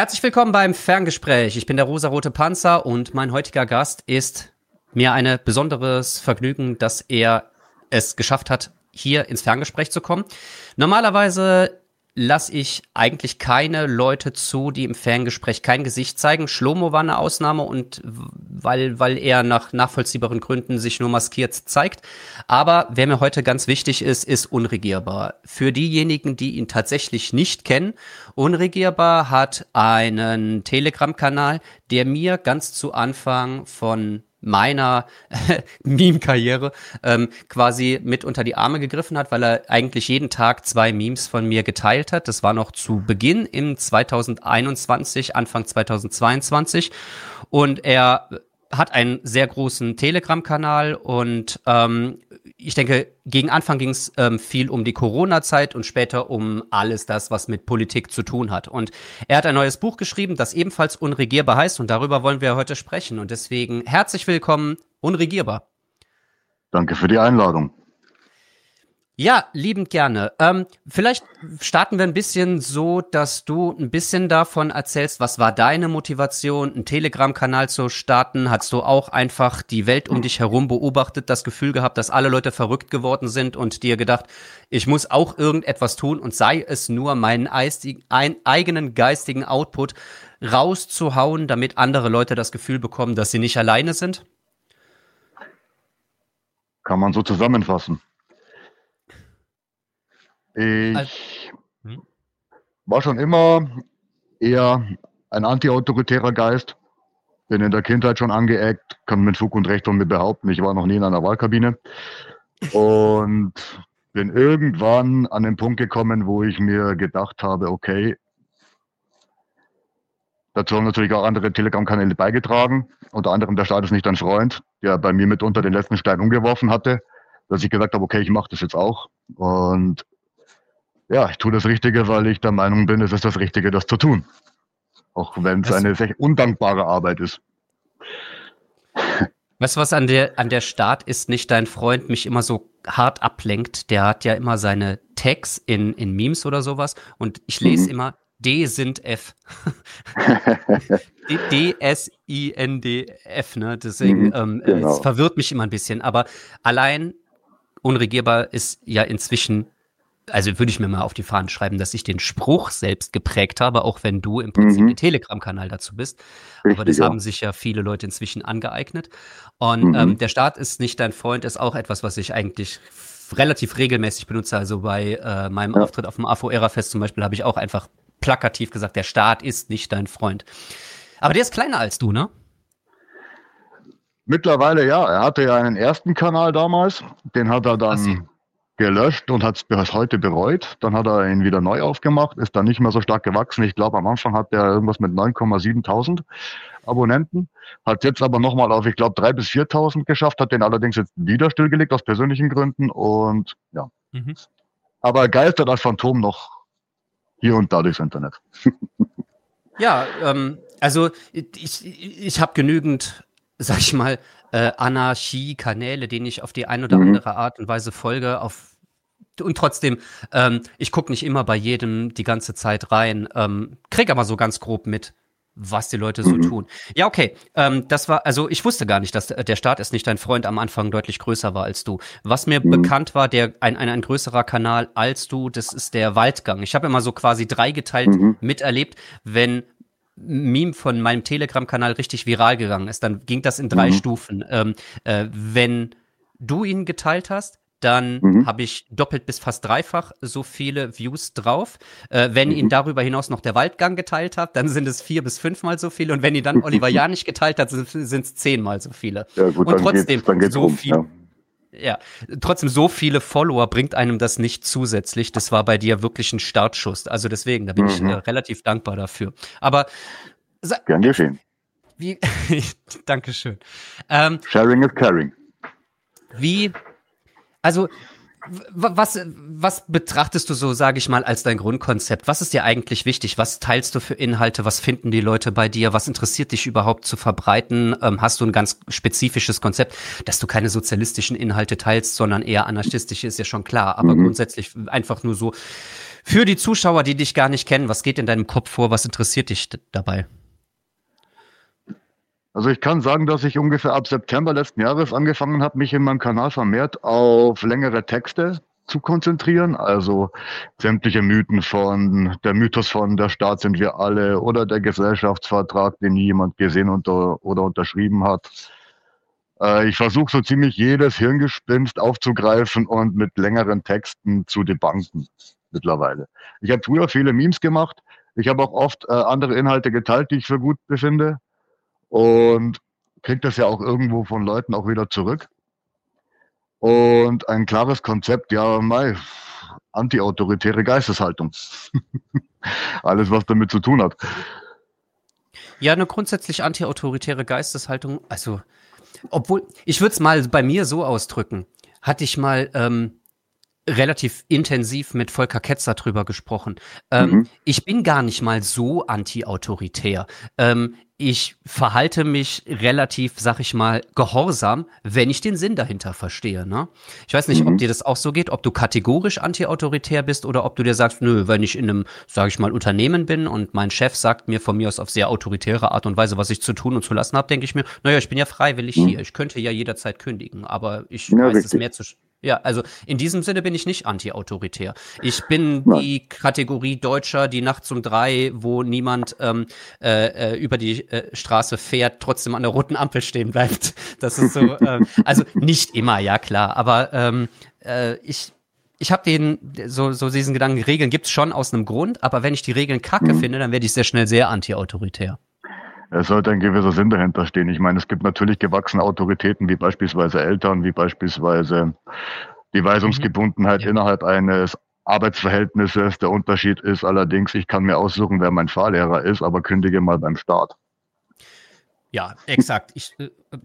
Herzlich willkommen beim Ferngespräch. Ich bin der rosarote Panzer und mein heutiger Gast ist mir ein besonderes Vergnügen, dass er es geschafft hat, hier ins Ferngespräch zu kommen. Normalerweise lasse ich eigentlich keine Leute zu, die im Ferngespräch kein Gesicht zeigen. Shlomo war eine Ausnahme und weil er nach nachvollziehbaren Gründen sich nur maskiert zeigt. Aber wer mir heute ganz wichtig ist, ist Unregierbar. Für diejenigen, die ihn tatsächlich nicht kennen, Unregierbar hat einen Telegram-Kanal, der mir ganz zu Anfang von meiner Meme-Karriere quasi mit unter die Arme gegriffen hat, weil er eigentlich jeden Tag 2 Memes von mir geteilt hat. Das war noch zu Beginn im 2021, Anfang 2022. Und er hat einen sehr großen Telegram-Kanal und ich denke, gegen Anfang ging es viel um die Corona-Zeit und später um alles das, was mit Politik zu tun hat. Und er hat ein neues Buch geschrieben, das ebenfalls Unregierbar heißt und darüber wollen wir heute sprechen. Und deswegen herzlich willkommen, Unregierbar. Danke für die Einladung. Ja, liebend gerne. Vielleicht starten wir ein bisschen so, dass du ein bisschen davon erzählst, was war deine Motivation, einen Telegram-Kanal zu starten? Hattest du auch einfach die Welt um dich herum beobachtet, das Gefühl gehabt, dass alle Leute verrückt geworden sind und dir gedacht, ich muss auch irgendetwas tun und sei es nur meinen eigenen geistigen Output rauszuhauen, damit andere Leute das Gefühl bekommen, dass sie nicht alleine sind? Kann man so zusammenfassen. Ich war schon immer eher ein antiautoritärer Geist, bin in der Kindheit schon angeeckt, kann mit Fug und Recht von mir behaupten, ich war noch nie in einer Wahlkabine und bin irgendwann an den Punkt gekommen, wo ich mir gedacht habe, okay, dazu haben natürlich auch andere Telegram-Kanäle beigetragen, unter anderem der Staat ist nicht dein Freund, der bei mir mitunter den letzten Stein umgeworfen hatte, dass ich gesagt habe, okay, ich mache das jetzt auch und ja, ich tue das Richtige, weil ich der Meinung bin, es ist das Richtige, das zu tun. Auch wenn es eine sehr undankbare Arbeit ist. Weißt du, was an der Staat ist nicht dein Freund mich immer so hart ablenkt? Der hat ja immer seine Tags in Memes oder sowas und ich lese immer D sind F. D-S-I-N-D-F, ne? Deswegen, genau. Es verwirrt mich immer ein bisschen. Aber allein Unregierbar ist ja inzwischen, also würde ich mir mal auf die Fahnen schreiben, dass ich den Spruch selbst geprägt habe, auch wenn du im Prinzip der Telegram-Kanal dazu bist. Richtig, aber das ja. haben sich ja viele Leute inzwischen angeeignet. Und der Staat ist nicht dein Freund, ist auch etwas, was ich eigentlich relativ regelmäßig benutze. Also bei meinem Auftritt auf dem AFO-Ära-Fest zum Beispiel habe ich auch einfach plakativ gesagt, der Staat ist nicht dein Freund. Aber der ist kleiner als du, ne? Mittlerweile ja, er hatte ja einen ersten Kanal damals, den hat er dann gelöscht und hat es bis heute bereut. Dann hat er ihn wieder neu aufgemacht, ist dann nicht mehr so stark gewachsen. Ich glaube, am Anfang hat er irgendwas mit 9,7.000 Abonnenten, hat jetzt aber nochmal auf, ich glaube, 3.000 bis 4.000 geschafft, hat den allerdings jetzt wieder stillgelegt aus persönlichen Gründen und ja. Aber geistert als Phantom noch hier und da durchs Internet. Ja, also ich habe genügend, sag ich mal, Anarchie-Kanäle, denen ich auf die eine oder andere Art und Weise folge. Und trotzdem, ich gucke nicht immer bei jedem die ganze Zeit rein, krieg aber so ganz grob mit, was die Leute so tun. Ja, okay, das war, also ich wusste gar nicht, dass der Staat ist nicht dein Freund am Anfang deutlich größer war als du. Was mir bekannt war, ein größerer Kanal als du, das ist der Waldgang. Ich habe immer so quasi dreigeteilt miterlebt, wenn Meme von meinem Telegram-Kanal richtig viral gegangen ist, dann ging das in 3 Stufen. Wenn du ihn geteilt hast, dann habe ich doppelt bis fast dreifach so viele Views drauf. Wenn ihn darüber hinaus noch der Waldgang geteilt hat, dann sind es 4 bis 5 Mal so viele. Und wenn ihn dann Oliver Janich geteilt hat, sind es 10 Mal so viele. Ja, gut, und trotzdem dann geht's so rum, viel. Ja, trotzdem so viele Follower bringt einem das nicht zusätzlich. Das war bei dir wirklich ein Startschuss. Also deswegen, da bin ich relativ dankbar dafür. Aber gern geschehen. Dankeschön. Sharing is caring. Also was betrachtest du so, sage ich mal, als dein Grundkonzept? Was ist dir eigentlich wichtig? Was teilst du für Inhalte? Was finden die Leute bei dir? Was interessiert dich überhaupt zu verbreiten? Hast du ein ganz spezifisches Konzept, dass du keine sozialistischen Inhalte teilst, sondern eher anarchistische, ist ja schon klar. Aber grundsätzlich einfach nur so Für die Zuschauer, die dich gar nicht kennen, was geht in deinem Kopf vor? Was interessiert dich dabei? Also ich kann sagen, dass ich ungefähr ab September letzten Jahres angefangen habe, mich in meinem Kanal vermehrt auf längere Texte zu konzentrieren. Also sämtliche Mythen von der Mythos von der Staat sind wir alle oder der Gesellschaftsvertrag, den nie jemand gesehen oder unterschrieben hat. Ich versuche so ziemlich jedes Hirngespinst aufzugreifen und mit längeren Texten zu debunken mittlerweile. Ich habe früher viele Memes gemacht. Ich habe auch oft andere Inhalte geteilt, die ich für gut befinde. Und kriege das ja auch irgendwo von Leuten auch wieder zurück. Und ein klares Konzept, ja, anti-autoritäre Geisteshaltung. Alles, was damit zu tun hat. Ja, eine grundsätzlich anti-autoritäre Geisteshaltung, also, obwohl, ich würde es mal bei mir so ausdrücken, hatte ich mal relativ intensiv mit Volker Ketzer drüber gesprochen. Ich bin gar nicht mal so anti-autoritär. Ich verhalte mich relativ, sag ich mal, gehorsam, wenn ich den Sinn dahinter verstehe. Ne? Ich weiß nicht, ob dir das auch so geht, ob du kategorisch anti-autoritär bist oder ob du dir sagst, nö, wenn ich in einem, sag ich mal, Unternehmen bin und mein Chef sagt mir von mir aus auf sehr autoritäre Art und Weise, was ich zu tun und zu lassen habe, denke ich mir, naja, ich bin ja freiwillig hier. Ich könnte ja jederzeit kündigen, aber ich weiß es mehr zu... Ja, also in diesem Sinne bin ich nicht anti-autoritär. Ich bin die Kategorie Deutscher, die nachts um 3, wo niemand über die Straße fährt, trotzdem an der roten Ampel stehen bleibt. Das ist so, also nicht immer, ja klar, aber ich habe diesen Gedanken, Regeln gibt's schon aus einem Grund, aber wenn ich die Regeln kacke finde, dann werde ich sehr schnell sehr anti-autoritär. Es sollte ein gewisser Sinn dahinter stehen. Ich meine, es gibt natürlich gewachsene Autoritäten, wie beispielsweise Eltern, wie beispielsweise die Weisungsgebundenheit innerhalb eines Arbeitsverhältnisses. Der Unterschied ist allerdings, ich kann mir aussuchen, wer mein Fahrlehrer ist, aber kündige mal beim Staat. Ja, exakt. Ich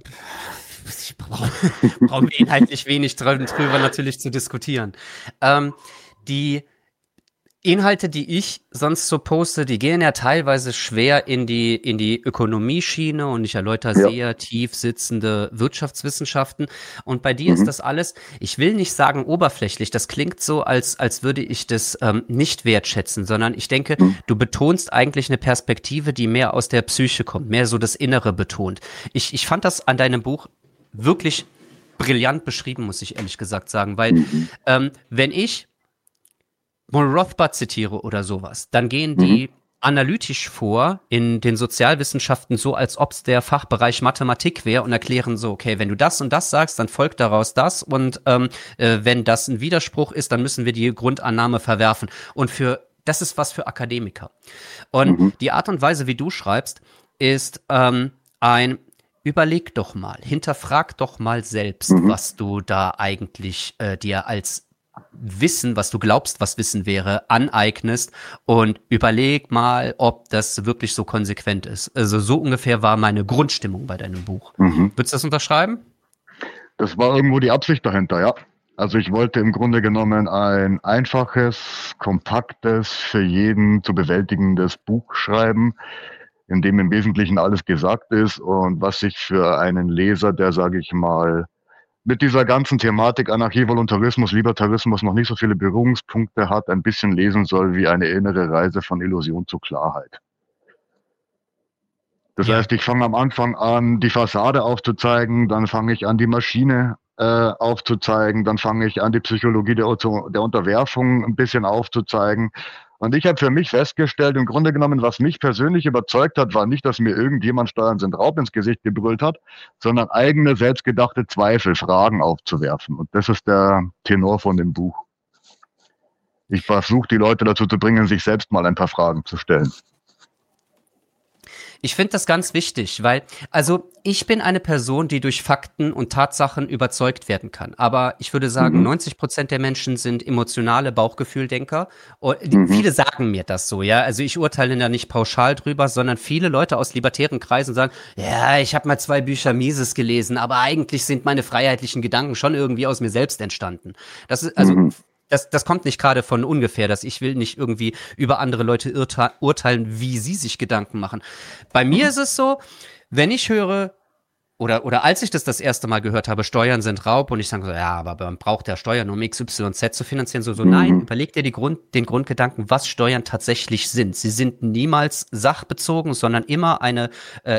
brauche inhaltlich wenig drüber natürlich zu diskutieren. Die Inhalte, die ich sonst so poste, die gehen ja teilweise schwer in die Ökonomieschiene und ich erläutere sehr tief sitzende Wirtschaftswissenschaften. Und bei dir ist das alles, ich will nicht sagen oberflächlich, das klingt so, als würde ich das nicht wertschätzen, sondern ich denke, du betonst eigentlich eine Perspektive, die mehr aus der Psyche kommt, mehr so das Innere betont. Ich fand das an deinem Buch wirklich brillant beschrieben, muss ich ehrlich gesagt sagen, weil wenn ich Moll Rothbard zitiere oder sowas, dann gehen die analytisch vor in den Sozialwissenschaften so, als ob es der Fachbereich Mathematik wäre und erklären so, okay, wenn du das und das sagst, dann folgt daraus das und wenn das ein Widerspruch ist, dann müssen wir die Grundannahme verwerfen. Und das ist was für Akademiker. Und die Art und Weise, wie du schreibst, ist überleg doch mal, hinterfrag doch mal selbst, was du da eigentlich dir als Wissen, was du glaubst, was Wissen wäre, aneignest und überleg mal, ob das wirklich so konsequent ist. Also so ungefähr war meine Grundstimmung bei deinem Buch. Würdest du das unterschreiben? Das war irgendwo die Absicht dahinter, ja. Also ich wollte im Grunde genommen ein einfaches, kompaktes, für jeden zu bewältigendes Buch schreiben, in dem im Wesentlichen alles gesagt ist und was sich für einen Leser, der, sage ich mal, mit dieser ganzen Thematik Anarchie, Voluntarismus, Libertarismus noch nicht so viele Berührungspunkte hat, ein bisschen lesen soll wie eine innere Reise von Illusion zu Klarheit. Das heißt, ich fange am Anfang an, die Fassade aufzuzeigen, dann fange ich an, die Maschine aufzuzeigen, dann fange ich an, die Psychologie der Unterwerfung ein bisschen aufzuzeigen. Und ich habe für mich festgestellt, im Grunde genommen, was mich persönlich überzeugt hat, war nicht, dass mir irgendjemand Steuern sind Raub ins Gesicht gebrüllt hat, sondern eigene, selbstgedachte Zweifel, Fragen aufzuwerfen. Und das ist der Tenor von dem Buch. Ich versuche, die Leute dazu zu bringen, sich selbst mal ein paar Fragen zu stellen. Ich finde das ganz wichtig, weil, also ich bin eine Person, die durch Fakten und Tatsachen überzeugt werden kann. Aber ich würde sagen, 90% der Menschen sind emotionale Bauchgefühldenker. Und viele sagen mir das so, ja. Also ich urteile da nicht pauschal drüber, sondern viele Leute aus libertären Kreisen sagen, ja, ich habe mal 2 Bücher Mises gelesen, aber eigentlich sind meine freiheitlichen Gedanken schon irgendwie aus mir selbst entstanden. Das ist, also das kommt nicht gerade von ungefähr, dass ich will nicht irgendwie über andere Leute urteilen, wie sie sich Gedanken machen. Bei mir ist es so, wenn ich höre, oder als ich das erste Mal gehört habe, Steuern sind Raub und ich sage so, ja, aber man braucht ja Steuern, um XYZ zu finanzieren. So, nein, überleg dir den Grundgedanken, was Steuern tatsächlich sind. Sie sind niemals sachbezogen, sondern immer eine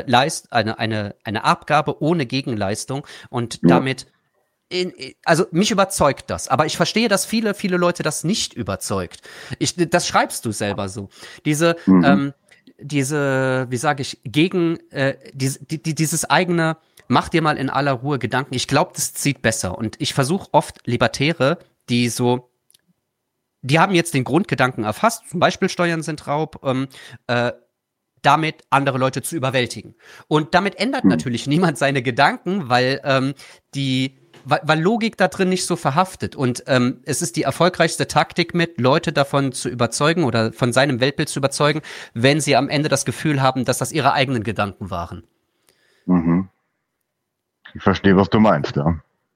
Abgabe ohne Gegenleistung und damit also mich überzeugt das, aber ich verstehe, dass viele Leute das nicht überzeugt. Das schreibst du selber so. Diese, wie sage ich, dieses eigene, mach dir mal in aller Ruhe Gedanken. Ich glaube, das zieht besser. Und ich versuche oft Libertäre, die haben jetzt den Grundgedanken erfasst, zum Beispiel Steuern sind Raub, damit andere Leute zu überwältigen. Und damit ändert natürlich niemand seine Gedanken, weil weil Logik da drin nicht so verhaftet. Und es ist die erfolgreichste Taktik Leute davon zu überzeugen oder von seinem Weltbild zu überzeugen, wenn sie am Ende das Gefühl haben, dass das ihre eigenen Gedanken waren. Ich verstehe, was du meinst, ja.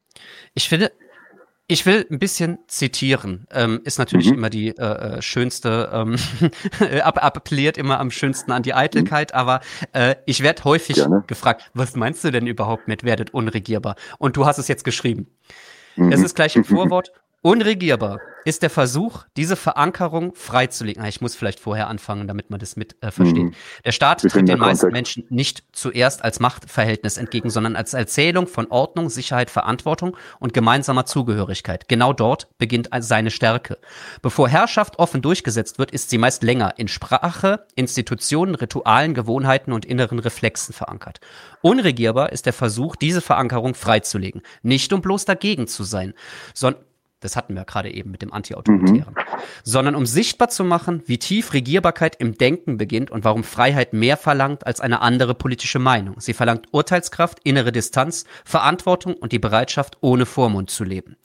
Ich will ein bisschen zitieren. Ist natürlich immer die schönste, appelliert immer am schönsten an die Eitelkeit, aber ich werde häufig gefragt, was meinst du denn überhaupt mit werdet unregierbar? Und du hast es jetzt geschrieben. Es ist gleich im Vorwort. Unregierbar ist der Versuch, diese Verankerung freizulegen. Ich muss vielleicht vorher anfangen, damit man das mit versteht. Der Staat tritt den meisten Menschen nicht zuerst als Machtverhältnis entgegen, sondern als Erzählung von Ordnung, Sicherheit, Verantwortung und gemeinsamer Zugehörigkeit. Genau dort beginnt seine Stärke. Bevor Herrschaft offen durchgesetzt wird, ist sie meist länger in Sprache, Institutionen, Ritualen, Gewohnheiten und inneren Reflexen verankert. Unregierbar ist der Versuch, diese Verankerung freizulegen. Nicht um bloß dagegen zu sein, sondern das hatten wir gerade eben mit dem Anti-Autoritären. Sondern um sichtbar zu machen, wie tief Regierbarkeit im Denken beginnt und warum Freiheit mehr verlangt als eine andere politische Meinung. Sie verlangt Urteilskraft, innere Distanz, Verantwortung und die Bereitschaft, ohne Vormund zu leben.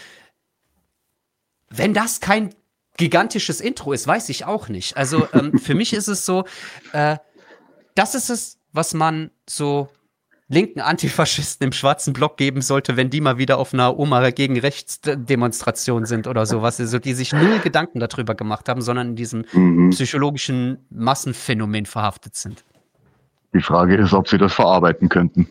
Wenn das kein gigantisches Intro ist, weiß ich auch nicht. Also für mich ist es so, das ist es, was man so linken Antifaschisten im schwarzen Block geben sollte, wenn die mal wieder auf einer Oma gegen rechts Demonstration sind oder sowas, also die sich null Gedanken darüber gemacht haben, sondern in diesem psychologischen Massenphänomen verhaftet sind. Die Frage ist, ob sie das verarbeiten könnten.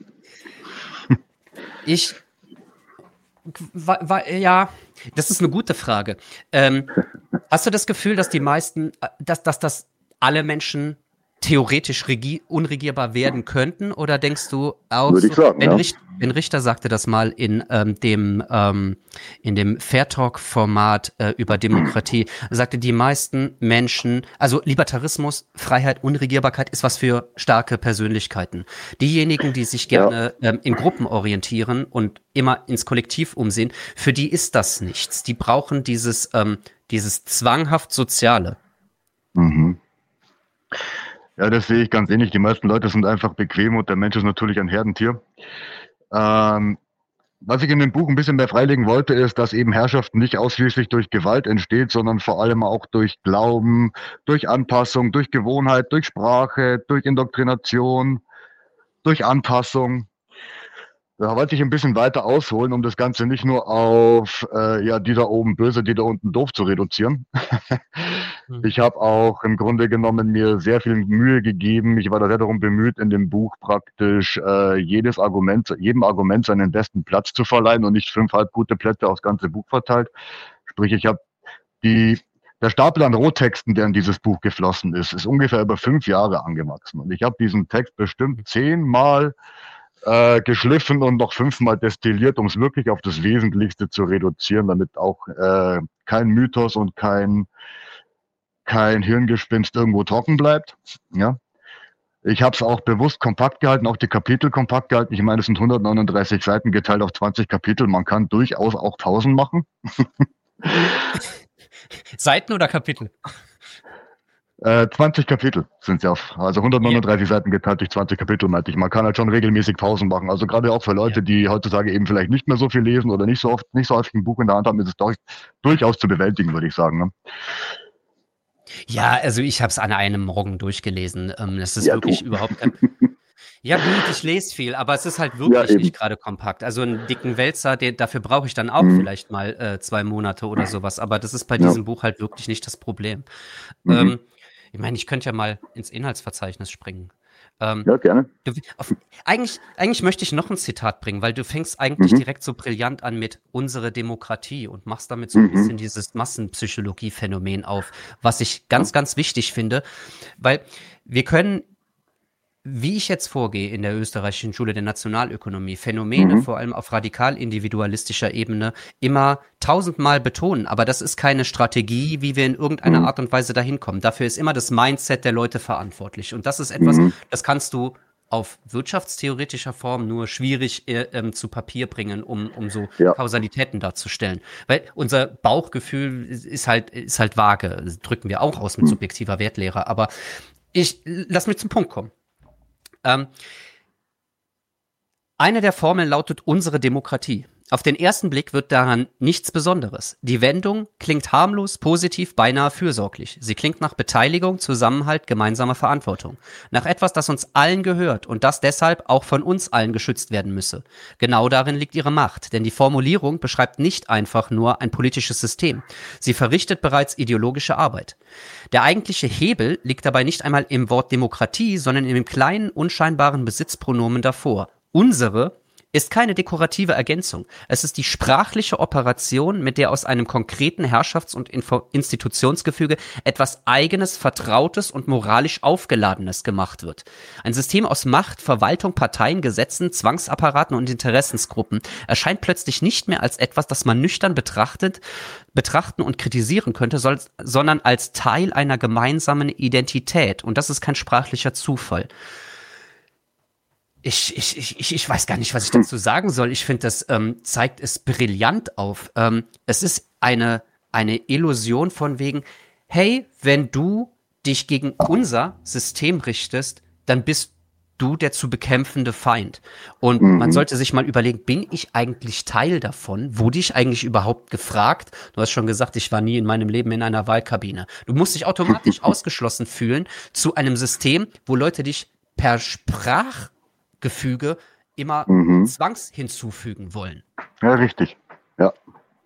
Ja, das ist eine gute Frage. Hast du das Gefühl, dass dass alle Menschen theoretisch unregierbar werden könnten? Oder denkst du auch, würde ich sagen, Ben Richter sagte das mal in dem Fair Talk-Format über Demokratie, sagte, die meisten Menschen, also Libertarismus, Freiheit, Unregierbarkeit ist was für starke Persönlichkeiten. Diejenigen, die sich gerne in Gruppen orientieren und immer ins Kollektiv umsehen, für die ist das nichts. Die brauchen dieses zwanghaft Soziale. Ja, das sehe ich ganz ähnlich. Die meisten Leute sind einfach bequem und der Mensch ist natürlich ein Herdentier. Was ich in dem Buch ein bisschen mehr freilegen wollte, ist, dass eben Herrschaft nicht ausschließlich durch Gewalt entsteht, sondern vor allem auch durch Glauben, durch Anpassung, durch Gewohnheit, durch Sprache, durch Indoktrination, durch Anpassung. Da wollte ich ein bisschen weiter ausholen, um das Ganze nicht nur auf die da oben böse, die da unten doof zu reduzieren. Ich habe auch im Grunde genommen mir sehr viel Mühe gegeben. Ich war da sehr darum bemüht, in dem Buch praktisch jedem Argument seinen besten Platz zu verleihen und nicht 5 halb gute Plätze aufs ganze Buch verteilt. Sprich, ich habe der Stapel an Rohtexten, der in dieses Buch geflossen ist ungefähr über 5 Jahre angewachsen. Und ich habe diesen Text bestimmt 10-mal geschliffen und noch 5-mal destilliert, um es wirklich auf das Wesentlichste zu reduzieren, damit auch kein Mythos und kein Hirngespinst irgendwo trocken bleibt. Ja. Ich habe es auch bewusst kompakt gehalten, auch die Kapitel kompakt gehalten. Ich meine, es sind 139 Seiten geteilt auf 20 Kapitel. Man kann durchaus auch Pausen machen. Seiten oder Kapitel? 20 Kapitel sind es ja, also 139 Seiten geteilt durch 20 Kapitel, meinte ich. Man kann halt schon regelmäßig Pausen machen. Also gerade auch für Leute, die heutzutage eben vielleicht nicht mehr so viel lesen oder nicht so häufig ein Buch in der Hand haben, ist es doch durchaus zu bewältigen, würde ich sagen. Ne? Ja, also ich habe es an einem Morgen durchgelesen. Das ist wirklich überhaupt kein... Ja gut, ich lese viel, aber es ist halt wirklich nicht gerade kompakt. Also einen dicken Wälzer, dafür brauche ich dann auch vielleicht mal 2 Monate oder sowas. Aber das ist bei diesem Buch halt wirklich nicht das Problem. Ich meine, ich könnte ja mal ins Inhaltsverzeichnis springen. Ja, gerne. Eigentlich möchte ich noch ein Zitat bringen, weil du fängst eigentlich direkt so brillant an mit unsere Demokratie und machst damit so ein bisschen dieses Massenpsychologie-Phänomen auf, was ich ganz, ganz wichtig finde, weil wir können, wie ich jetzt vorgehe in der österreichischen Schule der Nationalökonomie, Phänomene vor allem auf radikal individualistischer Ebene immer tausendmal betonen, aber das ist keine Strategie, wie wir in irgendeiner Art und Weise dahin kommen. Dafür ist immer das Mindset der Leute verantwortlich und das ist etwas, das kannst du auf wirtschaftstheoretischer Form nur schwierig zu Papier bringen, um so Kausalitäten darzustellen. Weil unser Bauchgefühl ist halt vage, das drücken wir auch aus mit subjektiver Wertlehre, aber lass mich zum Punkt kommen. Eine der Formeln lautet unsere Demokratie. Auf den ersten Blick wird daran nichts Besonderes. Die Wendung klingt harmlos, positiv, beinahe fürsorglich. Sie klingt nach Beteiligung, Zusammenhalt, gemeinsamer Verantwortung. Nach etwas, das uns allen gehört und das deshalb auch von uns allen geschützt werden müsse. Genau darin liegt ihre Macht, denn die Formulierung beschreibt nicht einfach nur ein politisches System. Sie verrichtet bereits ideologische Arbeit. Der eigentliche Hebel liegt dabei nicht einmal im Wort Demokratie, sondern in dem kleinen, unscheinbaren Besitzpronomen davor. Unsere ist keine dekorative Ergänzung. Es ist die sprachliche Operation, mit der aus einem konkreten Herrschafts- und Institutionsgefüge etwas Eigenes, Vertrautes und moralisch Aufgeladenes gemacht wird. Ein System aus Macht, Verwaltung, Parteien, Gesetzen, Zwangsapparaten und Interessensgruppen erscheint plötzlich nicht mehr als etwas, das man nüchtern betrachten und kritisieren könnte, sondern als Teil einer gemeinsamen Identität. Und das ist kein sprachlicher Zufall. Ich weiß gar nicht, was ich dazu sagen soll. Ich finde, das zeigt es brillant auf. Es ist eine Illusion von wegen, hey, wenn du dich gegen unser System richtest, dann bist du der zu bekämpfende Feind. Und man sollte sich mal überlegen, bin ich eigentlich Teil davon? Wurde ich eigentlich überhaupt gefragt? Du hast schon gesagt, ich war nie in meinem Leben in einer Wahlkabine. Du musst dich automatisch ausgeschlossen fühlen zu einem System, wo Leute dich per Sprachgefüge immer Zwangs hinzufügen wollen. Ja, richtig. Ja.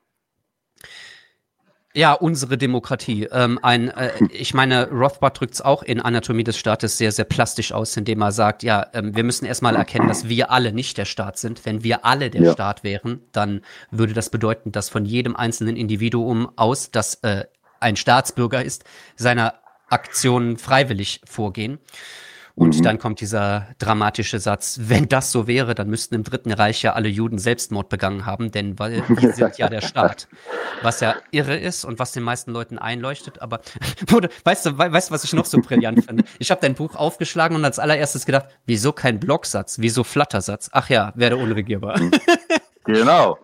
Ja, unsere Demokratie. Ich meine, Rothbard drückt es auch in Anatomie des Staates sehr, sehr plastisch aus, indem er sagt, ja, wir müssen erstmal erkennen, dass wir alle nicht der Staat sind. Wenn wir alle der Staat wären, dann würde das bedeuten, dass von jedem einzelnen Individuum aus, das ein Staatsbürger ist, seine Aktionen freiwillig vorgehen. Und dann kommt dieser dramatische Satz, wenn das so wäre, dann müssten im Dritten Reich ja alle Juden Selbstmord begangen haben, denn weil die sind ja der Staat. Was ja irre ist und was den meisten Leuten einleuchtet, aber weißt du, was ich noch so brillant finde? Ich habe dein Buch aufgeschlagen und als allererstes gedacht, wieso kein Blocksatz, wieso Flattersatz? Ach ja, werde unregierbar. Genau.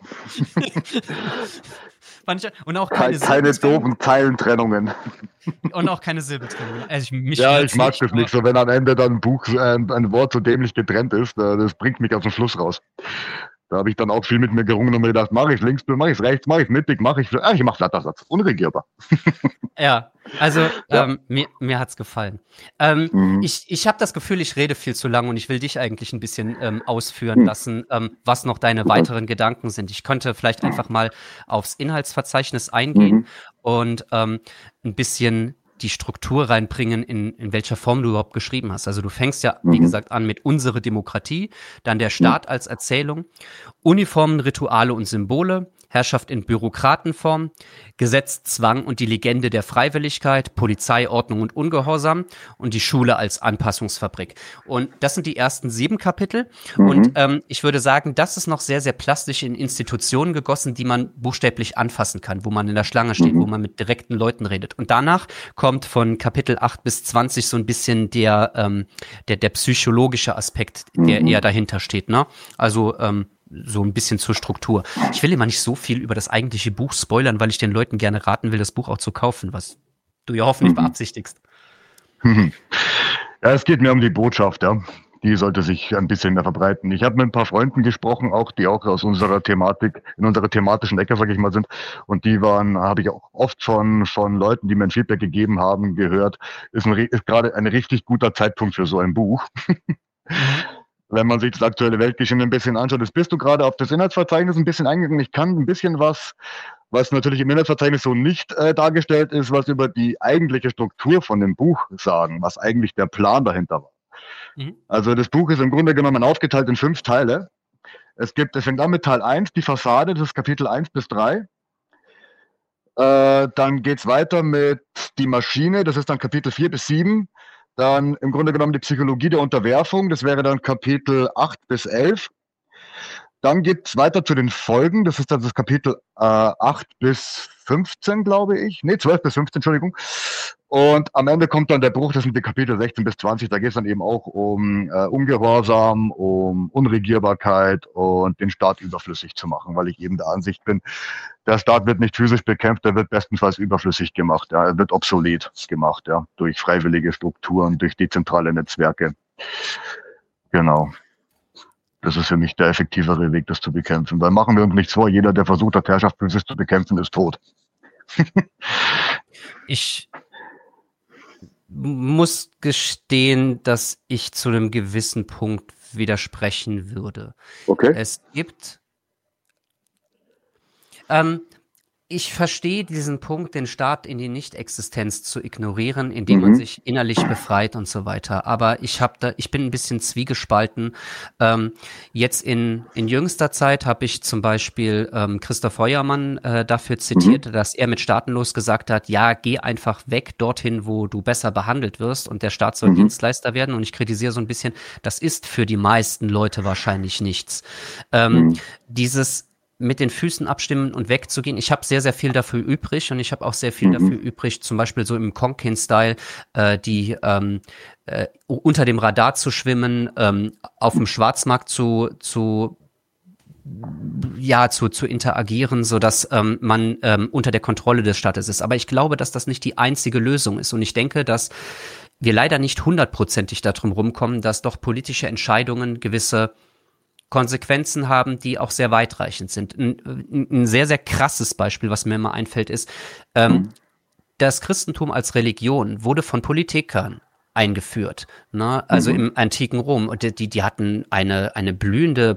Und auch keine doofen Zeilentrennungen. Und auch keine Silbentrennung. Also ich mag das nicht so, wenn am Ende dann ein Wort so dämlich getrennt ist. Das bringt mich aus dem Fluss raus. Da habe ich dann auch viel mit mir gerungen und mir gedacht, mache ich links, mache ich rechts, mache ich mittig, ich mache Flattersatz. Unregierbar. Ja, also mir hat's gefallen. Ich habe das Gefühl, ich rede viel zu lang und ich will dich eigentlich ein bisschen ausführen lassen, was noch deine weiteren Gedanken sind. Ich könnte vielleicht einfach mal aufs Inhaltsverzeichnis eingehen und ein bisschen die Struktur reinbringen, in welcher Form du überhaupt geschrieben hast. Also du fängst ja, wie gesagt, an mit unsere Demokratie, dann der Staat als Erzählung, Uniformen, Rituale und Symbole, Herrschaft in Bürokratenform, Gesetz, Zwang und die Legende der Freiwilligkeit, Polizei, Ordnung und Ungehorsam und die Schule als Anpassungsfabrik. Und das sind die ersten 7 Kapitel. Und ich würde sagen, das ist noch sehr, sehr plastisch in Institutionen gegossen, die man buchstäblich anfassen kann, wo man in der Schlange steht, wo man mit direkten Leuten redet. Und danach kommt von Kapitel 8 bis 20 so ein bisschen der psychologische Aspekt, der eher dahinter steht, ne? Also so ein bisschen zur Struktur. Ich will immer nicht so viel über das eigentliche Buch spoilern, weil ich den Leuten gerne raten will, das Buch auch zu kaufen, was du ja hoffentlich beabsichtigst. Ja, es geht mir um die Botschaft, ja. Die sollte sich ein bisschen mehr verbreiten. Ich habe mit ein paar Freunden gesprochen, auch die auch aus unserer Thematik, in unserer thematischen Ecke, sage ich mal, sind. Und die habe ich auch oft von Leuten, die mir ein Feedback gegeben haben, gehört, ist gerade ein richtig guter Zeitpunkt für so ein Buch. Wenn man sich das aktuelle Weltgeschehen ein bisschen anschaut. Jetzt bist du gerade auf das Inhaltsverzeichnis ein bisschen eingegangen. Ich kann ein bisschen was natürlich im Inhaltsverzeichnis so nicht dargestellt ist, was über die eigentliche Struktur von dem Buch sagen, was eigentlich der Plan dahinter war. Mhm. Also das Buch ist im Grunde genommen aufgeteilt in 5 Teile. Es fängt an mit Teil 1, die Fassade, das ist Kapitel 1 bis 3. Dann geht's weiter mit die Maschine, das ist dann Kapitel 4 bis 7. Dann im Grunde genommen die Psychologie der Unterwerfung, das wäre dann Kapitel 8 bis 11. Dann geht's weiter zu den Folgen, das ist dann das Kapitel 8 bis 15, glaube ich. Nee, 12 bis 15, Entschuldigung. Und am Ende kommt dann der Bruch, das sind die Kapitel 16 bis 20. Da geht es dann eben auch um Ungehorsam, um Unregierbarkeit und den Staat überflüssig zu machen, weil ich eben der Ansicht bin, der Staat wird nicht physisch bekämpft, der wird bestenfalls überflüssig gemacht. Ja. Er wird obsolet gemacht, ja, durch freiwillige Strukturen, durch dezentrale Netzwerke. Genau. Das ist für mich der effektivere Weg, das zu bekämpfen. Weil machen wir uns nichts vor, jeder, der versucht hat, Herrschaft physisch zu bekämpfen, ist tot. Ich muss gestehen, dass ich zu einem gewissen Punkt widersprechen würde. Okay. Es gibt, ich verstehe diesen Punkt, den Staat in die Nichtexistenz zu ignorieren, indem man sich innerlich befreit und so weiter. Aber ich bin ein bisschen zwiegespalten. Jetzt in jüngster Zeit habe ich zum Beispiel Christoph Heuermann dafür zitiert, dass er mit Staatenlos gesagt hat, ja, geh einfach weg dorthin, wo du besser behandelt wirst und der Staat soll Dienstleister werden. Und ich kritisiere so ein bisschen, das ist für die meisten Leute wahrscheinlich nichts. Dieses mit den Füßen abstimmen und wegzugehen. Ich habe sehr, sehr viel dafür übrig und ich habe auch sehr viel dafür übrig, zum Beispiel so im Konkin-Style, die unter dem Radar zu schwimmen, auf dem Schwarzmarkt zu interagieren, sodass man unter der Kontrolle des Staates ist. Aber ich glaube, dass das nicht die einzige Lösung ist. Und ich denke, dass wir leider nicht hundertprozentig darum rumkommen, dass doch politische Entscheidungen gewisse Konsequenzen haben, die auch sehr weitreichend sind. Ein sehr, sehr krasses Beispiel, was mir immer einfällt, ist, das Christentum als Religion wurde von Politikern eingeführt, ne? Also im antiken Rom. Und die hatten eine blühende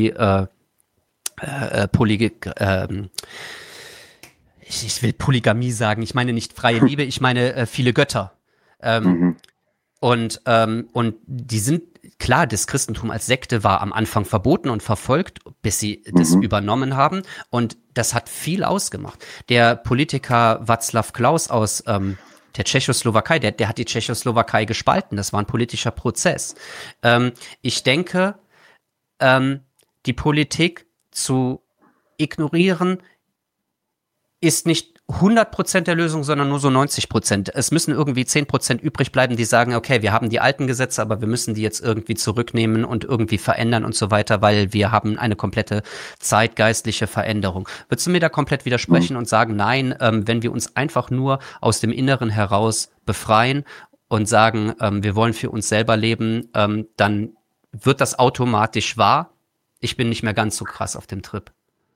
ich will Polygamie sagen, ich meine nicht freie Liebe, ich meine viele Götter. Und die sind, klar, das Christentum als Sekte war am Anfang verboten und verfolgt, bis sie das übernommen haben. Und das hat viel ausgemacht. Der Politiker Václav Klaus aus der Tschechoslowakei, der hat die Tschechoslowakei gespalten. Das war ein politischer Prozess. Ich denke, die Politik zu ignorieren ist nicht 100% der Lösung, sondern nur so 90%. Es müssen irgendwie 10% übrig bleiben, die sagen, okay, wir haben die alten Gesetze, aber wir müssen die jetzt irgendwie zurücknehmen und irgendwie verändern und so weiter, weil wir haben eine komplette zeitgeistliche Veränderung. Würdest du mir da komplett widersprechen und sagen, nein, wenn wir uns einfach nur aus dem Inneren heraus befreien und sagen, wir wollen für uns selber leben, dann wird das automatisch wahr? Ich bin nicht mehr ganz so krass auf dem Trip.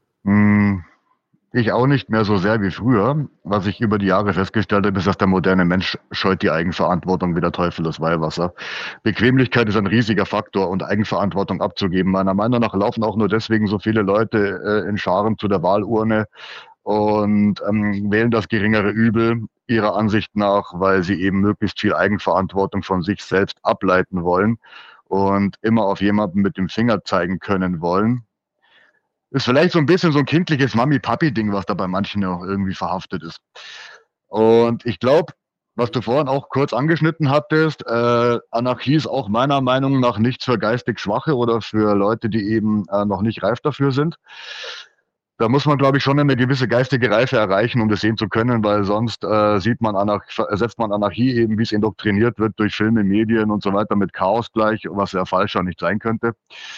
Ich auch nicht mehr so sehr wie früher. Was ich über die Jahre festgestellt habe, ist, dass der moderne Mensch scheut die Eigenverantwortung wie der Teufel das Weihwasser. Bequemlichkeit ist ein riesiger Faktor und Eigenverantwortung abzugeben. Meiner Meinung nach laufen auch nur deswegen so viele Leute in Scharen zu der Wahlurne und wählen das geringere Übel ihrer Ansicht nach, weil sie eben möglichst viel Eigenverantwortung von sich selbst ableiten wollen und immer auf jemanden mit dem Finger zeigen können wollen. Ist vielleicht so ein bisschen so ein kindliches Mami-Papi-Ding, was da bei manchen auch irgendwie verhaftet ist. Und ich glaube, was du vorhin auch kurz angeschnitten hattest, Anarchie ist auch meiner Meinung nach nichts für geistig Schwache oder für Leute, die eben noch nicht reif dafür sind. Da muss man, glaube ich, schon eine gewisse geistige Reife erreichen, um das sehen zu können, weil sonst setzt man Anarchie eben, wie es indoktriniert wird durch Filme, Medien und so weiter, mit Chaos gleich, was ja falscher nicht sein könnte.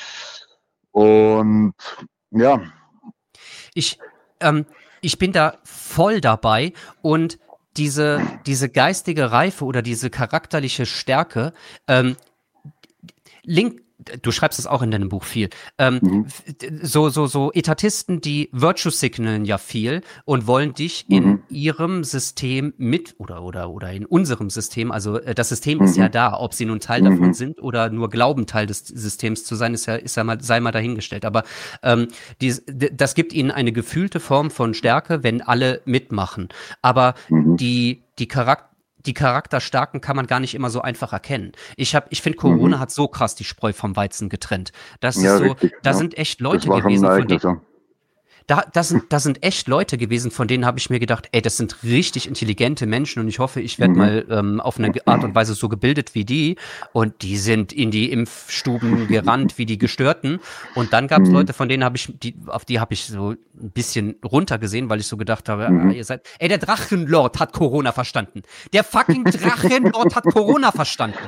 Und ja. Ich bin da voll dabei und diese geistige Reife oder diese charakterliche Stärke, du schreibst es auch in deinem Buch viel, so Etatisten, die Virtue signalen ja viel und wollen dich in ihrem System oder in unserem System, also das System ist ja da, ob sie nun Teil davon sind oder nur glauben, Teil des Systems zu sein, sei mal dahingestellt, aber das gibt ihnen eine gefühlte Form von Stärke, wenn alle mitmachen, aber die die Charakterstarken kann man gar nicht immer so einfach erkennen. Ich finde, Corona hat so krass die Spreu vom Weizen getrennt. Das ist so, richtig, da sind echt Das Leute war schon ein gewesen, von Ereignis, denen, da sind echt Leute gewesen, von denen habe ich mir gedacht, ey, das sind richtig intelligente Menschen und ich hoffe, ich werde mal auf eine Art und Weise so gebildet wie die. Und die sind in die Impfstuben gerannt wie die Gestörten. Und dann gab es Leute, von denen auf die habe ich so ein bisschen runtergesehen, weil ich so gedacht habe, ihr seid, ey, der Drachenlord hat Corona verstanden. Der fucking Drachenlord hat Corona verstanden.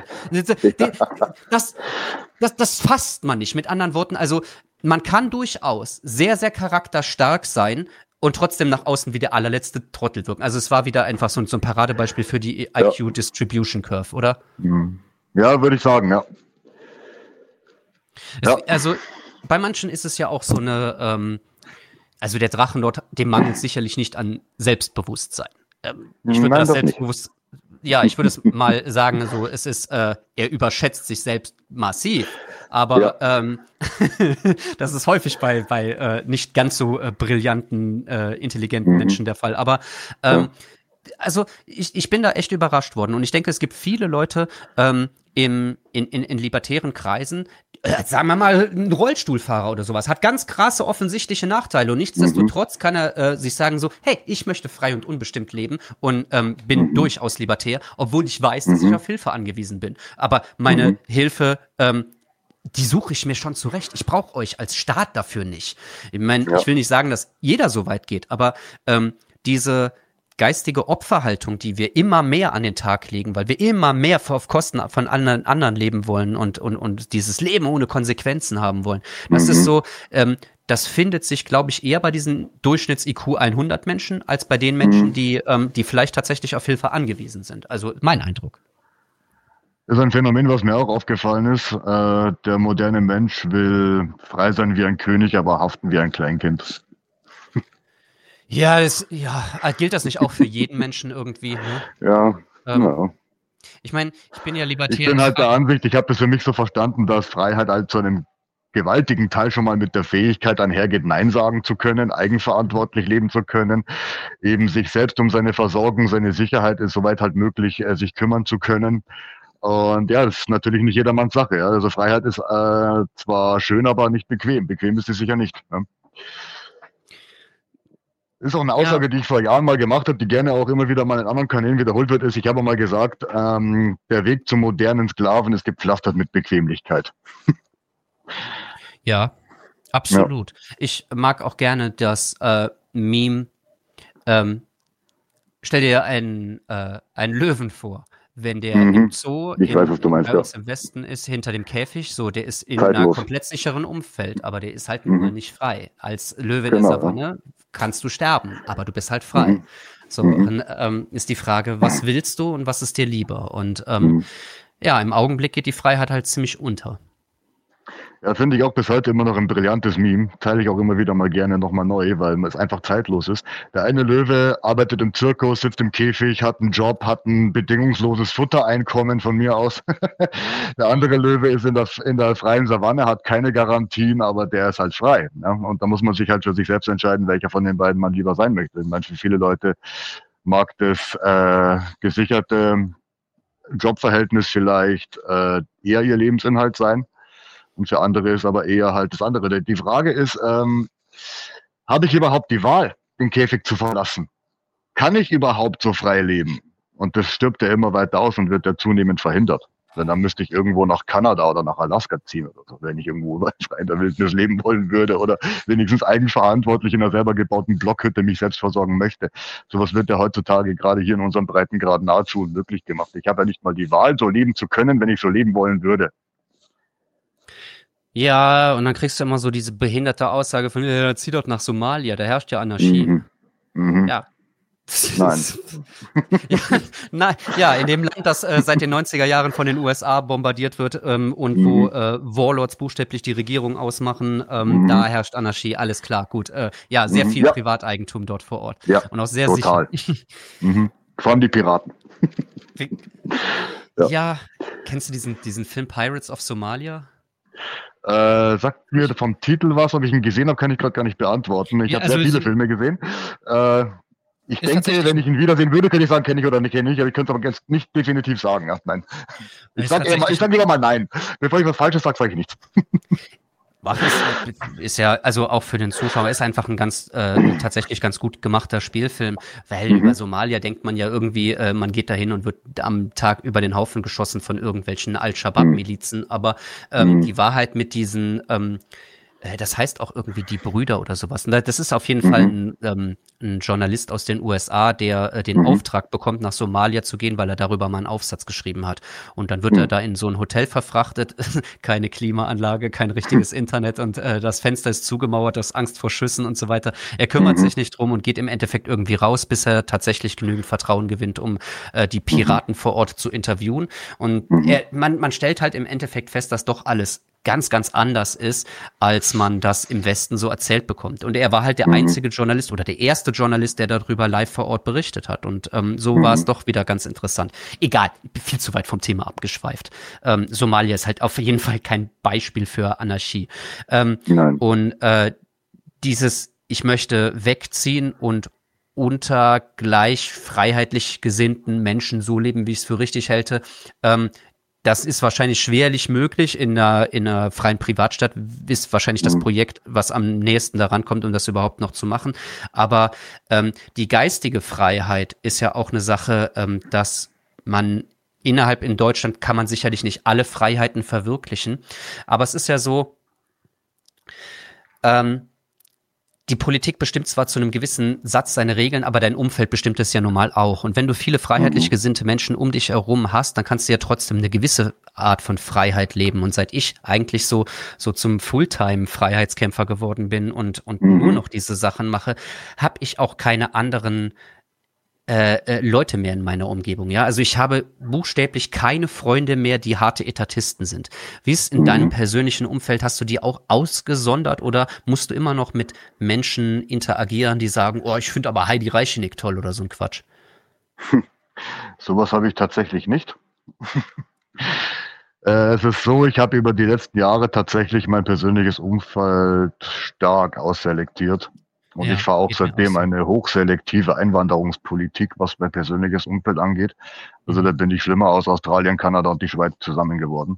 Das fasst man nicht. Mit anderen Worten, also man kann durchaus sehr, sehr charakterstark sein und trotzdem nach außen wie der allerletzte Trottel wirken. Also es war wieder einfach so ein Paradebeispiel für die IQ Distribution Curve, oder? Ja, würde ich sagen, ja. Also bei manchen ist es ja auch so eine, also der Drachenlord, dem mangelt sicherlich nicht an Selbstbewusstsein. Ich würde ich würde es mal sagen, so es ist, er überschätzt sich selbst massiv, aber das ist häufig bei nicht ganz so brillanten, intelligenten Menschen der Fall. Aber also ich bin da echt überrascht worden und ich denke, es gibt viele Leute in libertären Kreisen, sagen wir mal, ein Rollstuhlfahrer oder sowas, hat ganz krasse offensichtliche Nachteile und nichtsdestotrotz kann er sich sagen so, hey, ich möchte frei und unbestimmt leben und bin durchaus libertär, obwohl ich weiß, dass ich auf Hilfe angewiesen bin. Aber meine Hilfe, die suche ich mir schon zurecht. Ich brauche euch als Staat dafür nicht. Ich meine, ich will nicht sagen, dass jeder so weit geht, aber diese geistige Opferhaltung, die wir immer mehr an den Tag legen, weil wir immer mehr auf Kosten von anderen leben wollen und dieses Leben ohne Konsequenzen haben wollen. Das ist so, das findet sich, glaube ich, eher bei diesen Durchschnitts-IQ 100 Menschen, als bei den Menschen, die vielleicht tatsächlich auf Hilfe angewiesen sind. Also mein Eindruck. Das ist ein Phänomen, was mir auch aufgefallen ist. Der moderne Mensch will frei sein wie ein König, aber haften wie ein Kleinkind. Ja, gilt das nicht auch für jeden Menschen irgendwie? Ne? Ja. Ich meine, ich bin ja libertär. Ich bin halt der Ansicht, ich habe das für mich so verstanden, dass Freiheit halt zu einem gewaltigen Teil schon mal mit der Fähigkeit einhergeht, Nein sagen zu können, eigenverantwortlich leben zu können, eben sich selbst um seine Versorgung, seine Sicherheit ist soweit halt möglich, sich kümmern zu können. Und ja, das ist natürlich nicht jedermanns Sache. Ja. Also Freiheit ist zwar schön, aber nicht bequem. Bequem ist sie sicher nicht. Ne? Ist auch eine Aussage, die ich vor Jahren mal gemacht habe, die gerne auch immer wieder mal in anderen Kanälen wiederholt wird, ist, ich habe mal gesagt, der Weg zum modernen Sklaven ist gepflastert mit Bequemlichkeit. Ja, absolut. Ja. Ich mag auch gerne das Meme, stell dir einen Löwen vor. Wenn der im Zoo bei uns im Westen ist, hinter dem Käfig, so, der ist in einem komplett sicheren Umfeld, aber der ist halt nun mal nicht frei. Als Löwe in der Savanne kannst du sterben, aber du bist halt frei. So, dann ist die Frage, was willst du und was ist dir lieber? Und im Augenblick geht die Freiheit halt ziemlich unter. Ja, finde ich auch bis heute immer noch ein brillantes Meme. Teile ich auch immer wieder mal gerne nochmal neu, weil es einfach zeitlos ist. Der eine Löwe arbeitet im Zirkus, sitzt im Käfig, hat einen Job, hat ein bedingungsloses Futtereinkommen von mir aus. Der andere Löwe ist in der freien Savanne, hat keine Garantien, aber der ist halt frei. Ja? Und da muss man sich halt für sich selbst entscheiden, welcher von den beiden man lieber sein möchte. Ich meine, für viele Leute mag das gesicherte Jobverhältnis vielleicht eher ihr Lebensinhalt sein. Und für andere ist aber eher halt das andere. Die Frage ist, habe ich überhaupt die Wahl, den Käfig zu verlassen? Kann ich überhaupt so frei leben? Und das stirbt ja immer weiter aus und wird ja zunehmend verhindert. Denn dann müsste ich irgendwo nach Kanada oder nach Alaska ziehen oder so, wenn ich irgendwo frei in der Wildnis leben wollen würde oder wenigstens eigenverantwortlich in einer selber gebauten Blockhütte mich selbst versorgen möchte. Sowas wird ja heutzutage gerade hier in unserem Breitengrad nahezu unmöglich gemacht. Ich habe ja nicht mal die Wahl, so leben zu können, wenn ich so leben wollen würde. Ja, und dann kriegst du immer so diese behinderte Aussage von, zieh doch nach Somalia, da herrscht ja Anarchie. Ja. Nein. In dem Land, das seit den 90er Jahren von den USA bombardiert wird und wo Warlords buchstäblich die Regierung ausmachen, da herrscht Anarchie, alles klar, gut. Sehr viel Privateigentum dort vor Ort. Ja, und auch sehr total. sicher. Vor allem die Piraten. Ja, kennst du diesen Film Pirates of Somalia? Sagt mir vom Titel was, ob ich ihn gesehen habe, kann ich gerade gar nicht beantworten. Ich habe sehr viele Filme gesehen. Ich denke, wenn ich ihn wiedersehen würde, könnte ich sagen, kenne ich oder nicht kenne ich, aber ich könnte es aber ganz nicht definitiv sagen. Ja, nein. Ich sage lieber mal nein. Bevor ich was Falsches sage, sage ich nichts. Ist ja, also auch für den Zuschauer, ist einfach ein tatsächlich ganz gut gemachter Spielfilm, weil über Somalia denkt man ja irgendwie, man geht dahin und wird am Tag über den Haufen geschossen von irgendwelchen Al-Shabaab-Milizen, aber die Wahrheit mit diesen das heißt auch irgendwie die Brüder oder sowas. Das ist auf jeden Fall ein Journalist aus den USA, der den Auftrag bekommt, nach Somalia zu gehen, weil er darüber mal einen Aufsatz geschrieben hat. Und dann wird er da in so ein Hotel verfrachtet. Keine Klimaanlage, kein richtiges Internet und das Fenster ist zugemauert aus Angst vor Schüssen und so weiter. Er kümmert sich nicht drum und geht im Endeffekt irgendwie raus, bis er tatsächlich genügend Vertrauen gewinnt, um die Piraten vor Ort zu interviewen. Und man stellt halt im Endeffekt fest, dass doch alles ganz, ganz anders ist, als man das im Westen so erzählt bekommt. Und er war halt der einzige Journalist oder der erste Journalist, der darüber live vor Ort berichtet hat. Und so war es doch wieder ganz interessant. Egal, viel zu weit vom Thema abgeschweift. Somalia ist halt auf jeden Fall kein Beispiel für Anarchie. Und ich möchte wegziehen und unter gleich freiheitlich gesinnten Menschen so leben, wie ich es für richtig halte, das ist wahrscheinlich schwerlich möglich. In einer freien Privatstadt ist wahrscheinlich das Projekt, was am nächsten daran kommt, um das überhaupt noch zu machen. Aber die geistige Freiheit ist ja auch eine Sache, dass man in Deutschland kann man sicherlich nicht alle Freiheiten verwirklichen. Aber es ist ja so, die Politik bestimmt zwar zu einem gewissen Satz seine Regeln, aber dein Umfeld bestimmt es ja normal auch. Und wenn du viele freiheitlich gesinnte Menschen um dich herum hast, dann kannst du ja trotzdem eine gewisse Art von Freiheit leben. Und seit ich eigentlich so zum Fulltime-Freiheitskämpfer geworden bin und nur noch diese Sachen mache, habe ich auch keine anderen Leute mehr in meiner Umgebung, ja. Also ich habe buchstäblich keine Freunde mehr, die harte Etatisten sind. Wie ist in deinem persönlichen Umfeld? Hast du die auch ausgesondert oder musst du immer noch mit Menschen interagieren, die sagen, oh, ich finde aber Heidi Reichenig toll oder so ein Quatsch? Sowas habe ich tatsächlich nicht. Es ist so, ich habe über die letzten Jahre tatsächlich mein persönliches Umfeld stark ausselektiert. Und ich fahre auch seitdem eine hochselektive Einwanderungspolitik, was mein persönliches Umfeld angeht. Also da bin ich schlimmer aus Australien, Kanada und die Schweiz zusammen geworden.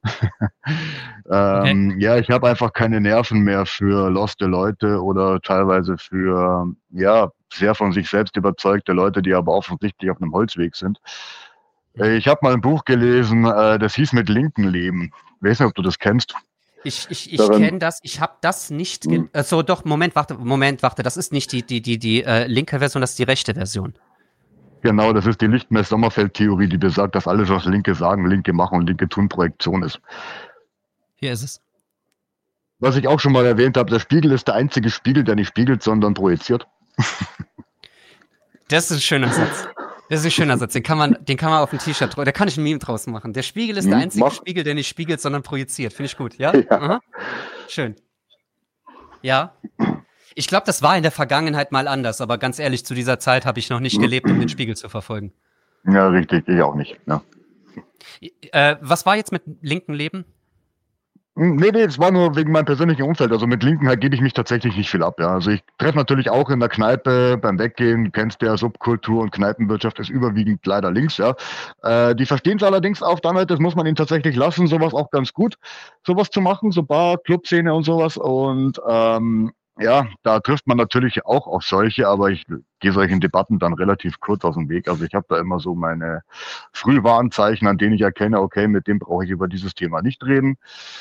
Ja, ich habe einfach keine Nerven mehr für loste Leute oder teilweise für sehr von sich selbst überzeugte Leute, die aber offensichtlich auf einem Holzweg sind. Ich habe mal ein Buch gelesen, das hieß Mit Linken leben. Ich weiß nicht, ob du das kennst. Ich kenne das, ich habe das nicht, doch, Moment, warte, das ist nicht die linke Version, das ist die rechte Version. Genau, das ist die Lichtmess-Sommerfeld-Theorie, die besagt, dass alles, was Linke sagen, Linke machen und Linke tun, Projektion ist. Hier ist es. Was ich auch schon mal erwähnt habe, der Spiegel ist der einzige Spiegel, der nicht spiegelt, sondern projiziert. Das ist ein schöner Satz. Den kann man auf ein T-Shirt drauf, da kann ich ein Meme draus machen. Der Spiegel ist der einzige Spiegel, der nicht spiegelt, sondern projiziert. Finde ich gut, ja? Aha. Schön. Ja. Ich glaube, das war in der Vergangenheit mal anders, aber ganz ehrlich, zu dieser Zeit habe ich noch nicht gelebt, um den Spiegel zu verfolgen. Ja, richtig, ich auch nicht. Ja. Was war jetzt mit linken Leben? Nee, es war nur wegen meinem persönlichen Umfeld. Also mit Linken gebe ich mich tatsächlich nicht viel ab. Ja. Also ich treffe natürlich auch in der Kneipe beim Weggehen, kennst du ja, Subkultur und Kneipenwirtschaft ist überwiegend leider links. Ja. Die verstehen es allerdings auch damit, das muss man ihnen tatsächlich lassen, sowas auch ganz gut, sowas zu machen, so Bar, Clubszene und sowas. Und da trifft man natürlich auch auf solche, aber ich gehe solchen Debatten dann relativ kurz aus dem Weg. Also ich habe da immer so meine Frühwarnzeichen, an denen ich erkenne, okay, mit dem brauche ich über dieses Thema nicht reden.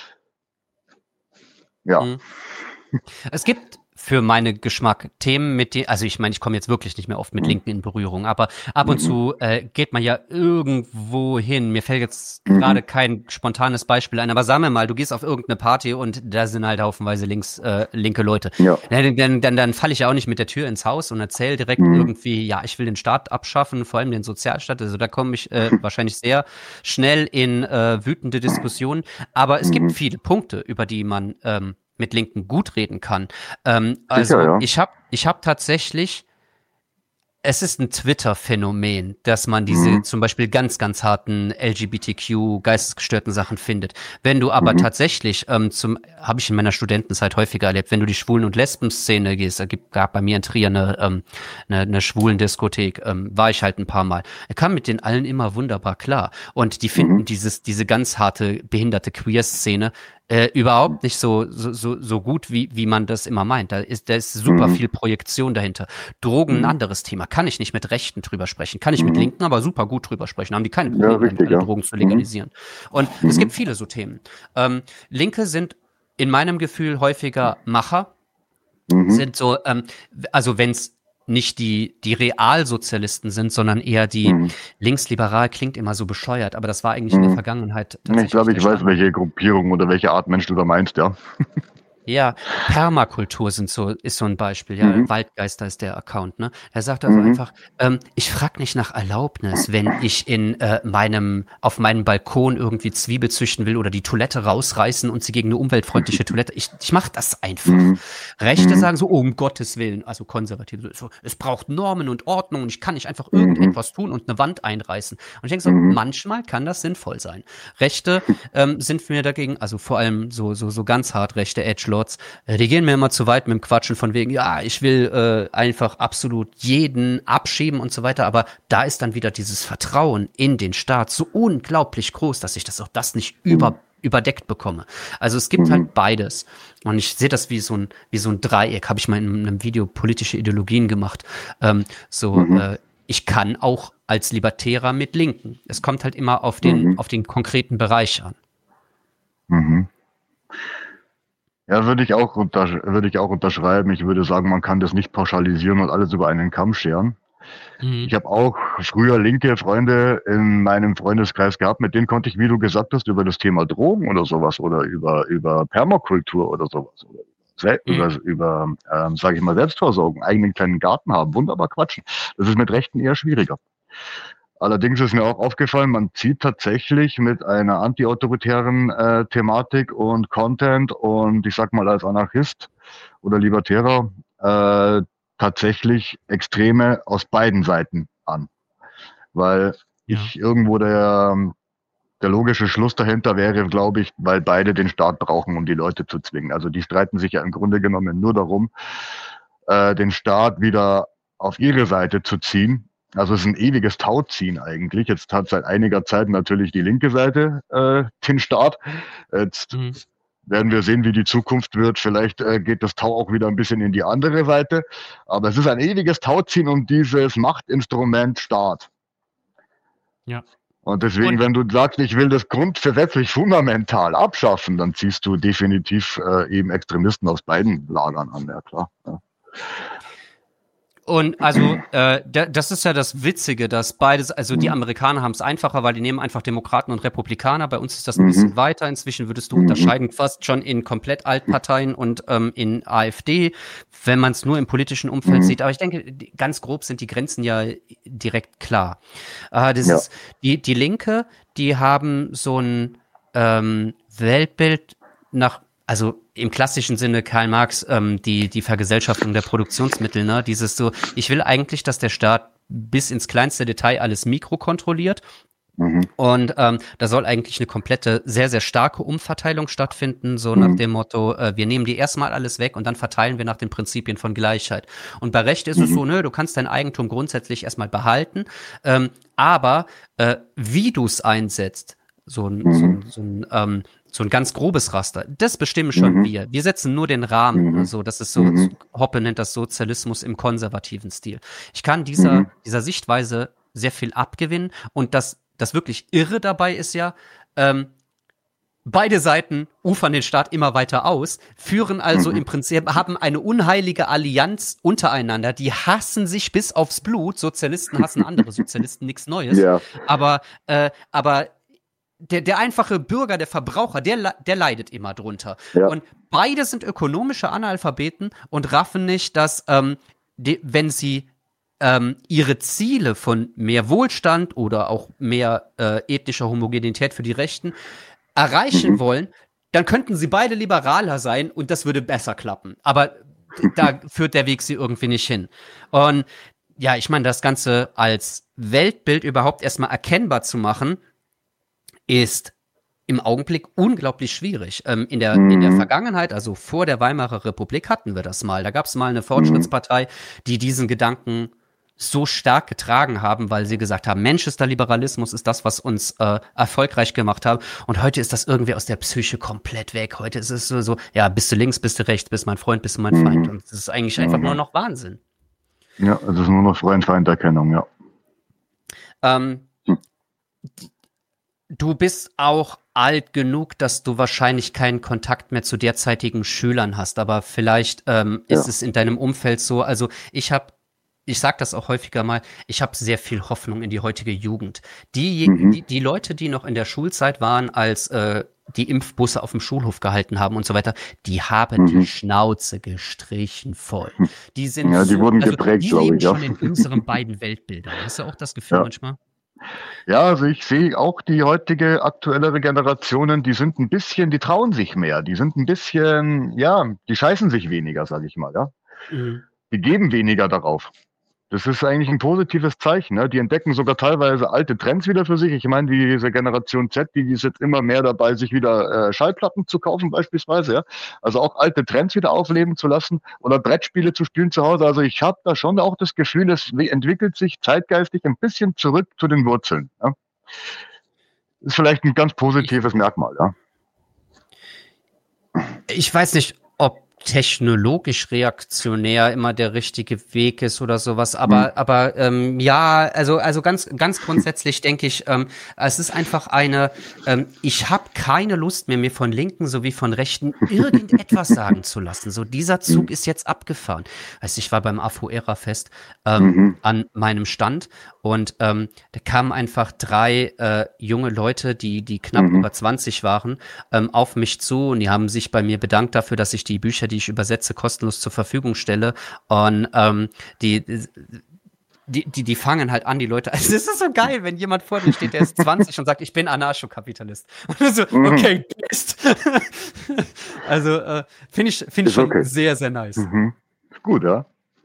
Ja. Es gibt für meinen Geschmack Themen, also ich meine, ich komme jetzt wirklich nicht mehr oft mit Linken in Berührung, aber ab und zu geht man ja irgendwo hin. Mir fällt jetzt gerade kein spontanes Beispiel ein, aber sagen wir mal, du gehst auf irgendeine Party und da sind halt haufenweise linke Leute. Ja. Dann falle ich ja auch nicht mit der Tür ins Haus und erzähle direkt irgendwie, ja, ich will den Staat abschaffen, vor allem den Sozialstaat. Also da komme ich wahrscheinlich sehr schnell in wütende Diskussionen. Aber es gibt viele Punkte, über die man mit Linken gut reden kann. Also sicher, ja. Ich hab tatsächlich Es ist ein Twitter-Phänomen, dass man diese zum Beispiel ganz, ganz harten LGBTQ, geistesgestörten Sachen findet. Wenn du aber tatsächlich, habe ich in meiner Studentenzeit häufiger erlebt, wenn du die Schwulen- und Lesben-Szene gehst, gab bei mir in Trier eine Schwulen-Diskothek, war ich halt ein paar Mal. Er kam mit den allen immer wunderbar klar. Und die finden diese ganz harte, behinderte Queer-Szene überhaupt nicht so gut, wie man das immer meint. Da ist super viel Projektion dahinter. Drogen, ein anderes Thema. Kann ich nicht mit Rechten drüber sprechen. Kann ich mit Linken aber super gut drüber sprechen. Haben die keine Probleme damit, Drogen zu legalisieren. Und es gibt viele so Themen. Linke sind in meinem Gefühl häufiger Macher. Sind so, also wenn es nicht die Realsozialisten sind, sondern eher die linksliberal, klingt immer so bescheuert, aber das war eigentlich in der Vergangenheit tatsächlich. Ich glaube, ich weiß, welche Gruppierung oder welche Art Mensch du da meinst, ja. Ja, Permakultur ist so ein Beispiel, ja. Waldgeister ist der Account, ne? Er sagt also einfach, ich frage nicht nach Erlaubnis, wenn ich auf meinem Balkon irgendwie Zwiebel züchten will oder die Toilette rausreißen und sie gegen eine umweltfreundliche Toilette. Ich mache das einfach. Rechte sagen so, oh, um Gottes Willen, also Konservative, so, es braucht Normen und Ordnung und ich kann nicht einfach irgendetwas tun und eine Wand einreißen. Und ich denke so, manchmal kann das sinnvoll sein. Rechte sind mir dagegen, also vor allem so ganz hart rechte Edgelords, die gehen mir immer zu weit mit dem Quatschen von wegen, ja, ich will einfach absolut jeden abschieben und so weiter, aber da ist dann wieder dieses Vertrauen in den Staat so unglaublich groß, dass ich das nicht überdeckt bekomme. Also es gibt halt beides. Und ich sehe das wie so ein Dreieck, habe ich mal in einem Video politische Ideologien gemacht. Ich kann auch als Libertärer mit Linken. Es kommt halt immer auf den konkreten Bereich an. Ja, würde ich auch unterschreiben. Ich würde sagen, man kann das nicht pauschalisieren und alles über einen Kamm scheren. Ich habe auch früher linke Freunde in meinem Freundeskreis gehabt, mit denen konnte ich, wie du gesagt hast, über das Thema Drogen oder sowas oder über Permakultur oder sowas oder über sage ich mal, Selbstversorgung, eigenen kleinen Garten haben, wunderbar quatschen. Das ist mit Rechten eher schwieriger. Allerdings ist mir auch aufgefallen, man zieht tatsächlich mit einer antiautoritären Thematik und Content und ich sag mal als Anarchist oder Libertärer tatsächlich Extreme aus beiden Seiten an. Weil ich irgendwo der logische Schluss dahinter wäre, glaube ich, weil beide den Staat brauchen, um die Leute zu zwingen. Also die streiten sich ja im Grunde genommen nur darum, den Staat wieder auf ihre Seite zu ziehen. Also es ist ein ewiges Tauziehen eigentlich. Jetzt hat seit einiger Zeit natürlich die linke Seite den Staat. Jetzt werden wir sehen, wie die Zukunft wird. Vielleicht geht das Tau auch wieder ein bisschen in die andere Seite. Aber es ist ein ewiges Tauziehen um dieses Machtinstrument Staat. Ja. Und deswegen, wenn du sagst, ich will das grundgesetzlich fundamental abschaffen, dann ziehst du definitiv eben Extremisten aus beiden Lagern an, ja klar. Ja. Und also, das ist ja das Witzige, dass beides, also die Amerikaner haben es einfacher, weil die nehmen einfach Demokraten und Republikaner. Bei uns ist das ein bisschen weiter. Inzwischen würdest du unterscheiden fast schon in komplett Altparteien und in AfD, wenn man es nur im politischen Umfeld sieht. Aber ich denke, ganz grob sind die Grenzen ja direkt klar. Ist die Linke, die haben so ein Weltbild also im klassischen Sinne Karl Marx, die Vergesellschaftung der Produktionsmittel, ne? Dieses so, ich will eigentlich, dass der Staat bis ins kleinste Detail alles mikrokontrolliert. Und da soll eigentlich eine komplette, sehr, sehr starke Umverteilung stattfinden, so nach dem Motto, wir nehmen dir erstmal alles weg und dann verteilen wir nach den Prinzipien von Gleichheit. Und bei Recht ist es so, du kannst dein Eigentum grundsätzlich erstmal behalten, aber wie du es einsetzt, so ein ganz grobes Raster. Das bestimmen schon wir. Wir setzen nur den Rahmen. Also das ist so, Hoppe nennt das Sozialismus im konservativen Stil. Ich kann dieser Sichtweise sehr viel abgewinnen und das wirklich Irre dabei ist ja, beide Seiten ufern den Staat immer weiter aus, führen also im Prinzip, haben eine unheilige Allianz untereinander, die hassen sich bis aufs Blut. Sozialisten hassen andere Sozialisten, nichts Neues. Ja. Aber der einfache Bürger, der Verbraucher, der leidet immer drunter. Ja. Und beide sind ökonomische Analphabeten und raffen nicht, dass wenn sie ihre Ziele von mehr Wohlstand oder auch mehr ethnischer Homogenität für die Rechten erreichen wollen, dann könnten sie beide liberaler sein und das würde besser klappen. Aber da führt der Weg sie irgendwie nicht hin. Und ja, ich meine, das Ganze als Weltbild überhaupt erstmal erkennbar zu machen, ist im Augenblick unglaublich schwierig. In der Vergangenheit, also vor der Weimarer Republik, hatten wir das mal. Da gab es mal eine Fortschrittspartei, die diesen Gedanken so stark getragen haben, weil sie gesagt haben, Manchester Liberalismus ist das, was uns erfolgreich gemacht hat. Und heute ist das irgendwie aus der Psyche komplett weg. Heute ist es so, ja, bist du links, bist du rechts, bist mein Freund, bist du mein Feind. Und das ist eigentlich einfach nur noch Wahnsinn. Ja, es ist nur noch Freund-Feind-Erkennung, ja. Du bist auch alt genug, dass du wahrscheinlich keinen Kontakt mehr zu derzeitigen Schülern hast, aber vielleicht ist es in deinem Umfeld so. Also ich sag das auch häufiger mal, ich habe sehr viel Hoffnung in die heutige Jugend. Die Leute, die noch in der Schulzeit waren, als die Impfbusse auf dem Schulhof gehalten haben und so weiter, die haben die Schnauze gestrichen voll. Die sind die wurden geprägt, die glaube leben ich. schon in unseren beiden Weltbildern. Hast du auch das Gefühl manchmal? Ja, also ich sehe auch die heutige aktuellere Generationen, die sind ein bisschen, die trauen sich mehr, die sind ein bisschen, ja, die scheißen sich weniger, sage ich mal, ja. Die geben weniger darauf. Das ist eigentlich ein positives Zeichen. Ne? Die entdecken sogar teilweise alte Trends wieder für sich. Ich meine, diese Generation Z, die ist jetzt immer mehr dabei, sich wieder Schallplatten zu kaufen beispielsweise. Ja? Also auch alte Trends wieder aufleben zu lassen oder Brettspiele zu spielen zu Hause. Also ich habe da schon auch das Gefühl, es entwickelt sich zeitgeistig ein bisschen zurück zu den Wurzeln. Ja? Ist vielleicht ein ganz positives Merkmal. Ja? Ich weiß nicht, ob technologisch reaktionär immer der richtige Weg ist oder sowas, aber ja, also ganz grundsätzlich denke ich, es ist einfach ich habe keine Lust mehr, mir von Linken sowie von Rechten irgendetwas sagen zu lassen. So, dieser Zug ist jetzt abgefahren. Also ich war beim AFO-Ära-Fest an meinem Stand und da kamen einfach 3 junge Leute, die knapp über 20 waren, auf mich zu und die haben sich bei mir bedankt dafür, dass ich die Bücher, die ich übersetze, kostenlos zur Verfügung stelle. Und die fangen halt an, die Leute. Also es ist so geil, wenn jemand vor dir steht, der ist 20 und sagt, ich bin Anarchokapitalist. Und so, okay, bist. Also finde ich schon okay. Sehr, sehr nice. Gut, ja.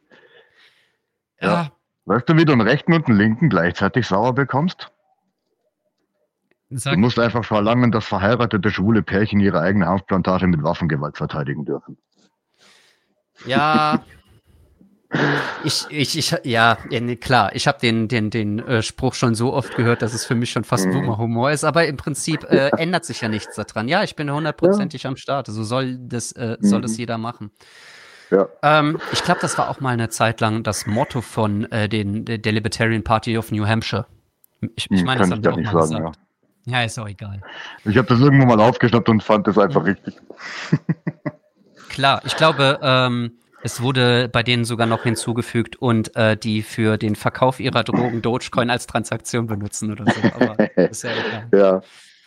Ja. Weißt du, wie du einen Rechten und einen Linken gleichzeitig sauer bekommst? Du musst einfach verlangen, dass verheiratete schwule Pärchen ihre eigene Hanfplantage mit Waffengewalt verteidigen dürfen. Ja, klar, ich habe den Spruch schon so oft gehört, dass es für mich schon fast Boomer-Humor ist, aber im Prinzip ändert sich ja nichts daran. Ja, ich bin 100%ig am Start, also soll das jeder machen. Ja. Ich glaube, das war auch mal eine Zeit lang das Motto von der Libertarian Party of New Hampshire. Ich meine, das haben die auch mal gesagt. Ja, ist auch egal. Ich habe das irgendwo mal aufgeschnappt und fand das einfach richtig. Klar, ich glaube, es wurde bei denen sogar noch hinzugefügt und die für den Verkauf ihrer Drogen Dogecoin als Transaktion benutzen oder so. Aber ist ja egal.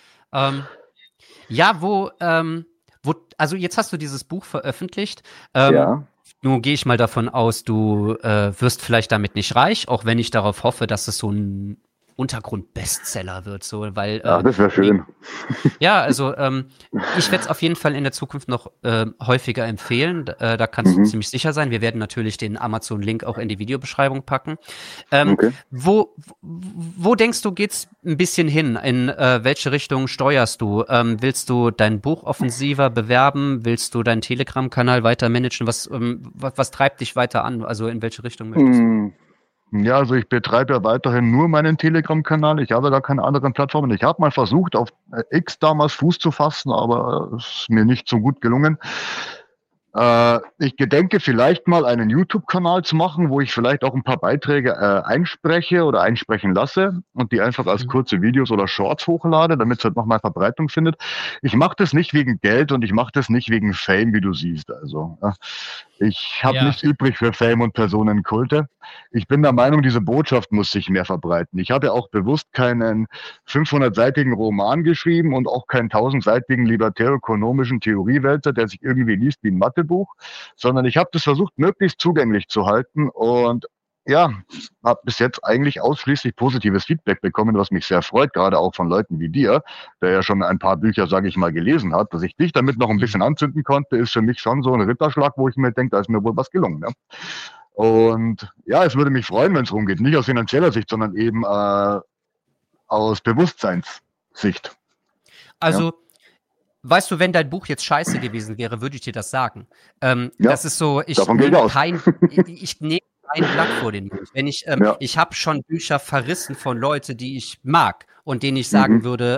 Also jetzt hast du dieses Buch veröffentlicht. Nun gehe ich mal davon aus, du wirst vielleicht damit nicht reich, auch wenn ich darauf hoffe, dass es so ein Untergrund-Bestseller wird, so, weil das wäre schön. Ja, also ich werde es auf jeden Fall in der Zukunft noch häufiger empfehlen. Da kannst du ziemlich sicher sein. Wir werden natürlich den Amazon-Link auch in die Videobeschreibung packen. Okay. Wo denkst du, geht's ein bisschen hin? In welche Richtung steuerst du? Willst du dein Buch offensiver bewerben? Willst du deinen Telegram-Kanal weiter managen? Was treibt dich weiter an? Also in welche Richtung möchtest du? Ja, also ich betreibe ja weiterhin nur meinen Telegram-Kanal. Ich habe da keine anderen Plattformen. Ich habe mal versucht, auf X damals Fuß zu fassen, aber es ist mir nicht so gut gelungen. Ich gedenke vielleicht mal einen YouTube-Kanal zu machen, wo ich vielleicht auch ein paar Beiträge einspreche oder einsprechen lasse und die einfach als kurze Videos oder Shorts hochlade, damit es halt nochmal Verbreitung findet. Ich mache das nicht wegen Geld und ich mache das nicht wegen Fame, wie du siehst. Also ich habe nichts übrig für Fame und Personenkulte. Ich bin der Meinung, diese Botschaft muss sich mehr verbreiten. Ich habe ja auch bewusst keinen 500-seitigen Roman geschrieben und auch keinen 1000-seitigen libertär-ökonomischen Theoriewälzer, der sich irgendwie liest wie ein Mathebuch, sondern ich habe das versucht, möglichst zugänglich zu halten und ja, habe bis jetzt eigentlich ausschließlich positives Feedback bekommen, was mich sehr freut, gerade auch von Leuten wie dir, der ja schon ein paar Bücher, sage ich mal, gelesen hat. Dass ich dich damit noch ein bisschen anzünden konnte, ist für mich schon so ein Ritterschlag, wo ich mir denke, da ist mir wohl was gelungen. Ne? Und ja, es würde mich freuen, wenn es rumgeht. Nicht aus finanzieller Sicht, sondern eben aus Bewusstseinssicht. Also, weißt du, wenn dein Buch jetzt scheiße gewesen wäre, würde ich dir das sagen. Ja, das ist so, ich davon gehe ich nehme aus. ich nehme kein Blatt vor den Mund. Wenn ich, Ja. ich habe schon Bücher verrissen von Leuten, die ich mag und denen ich sagen würde,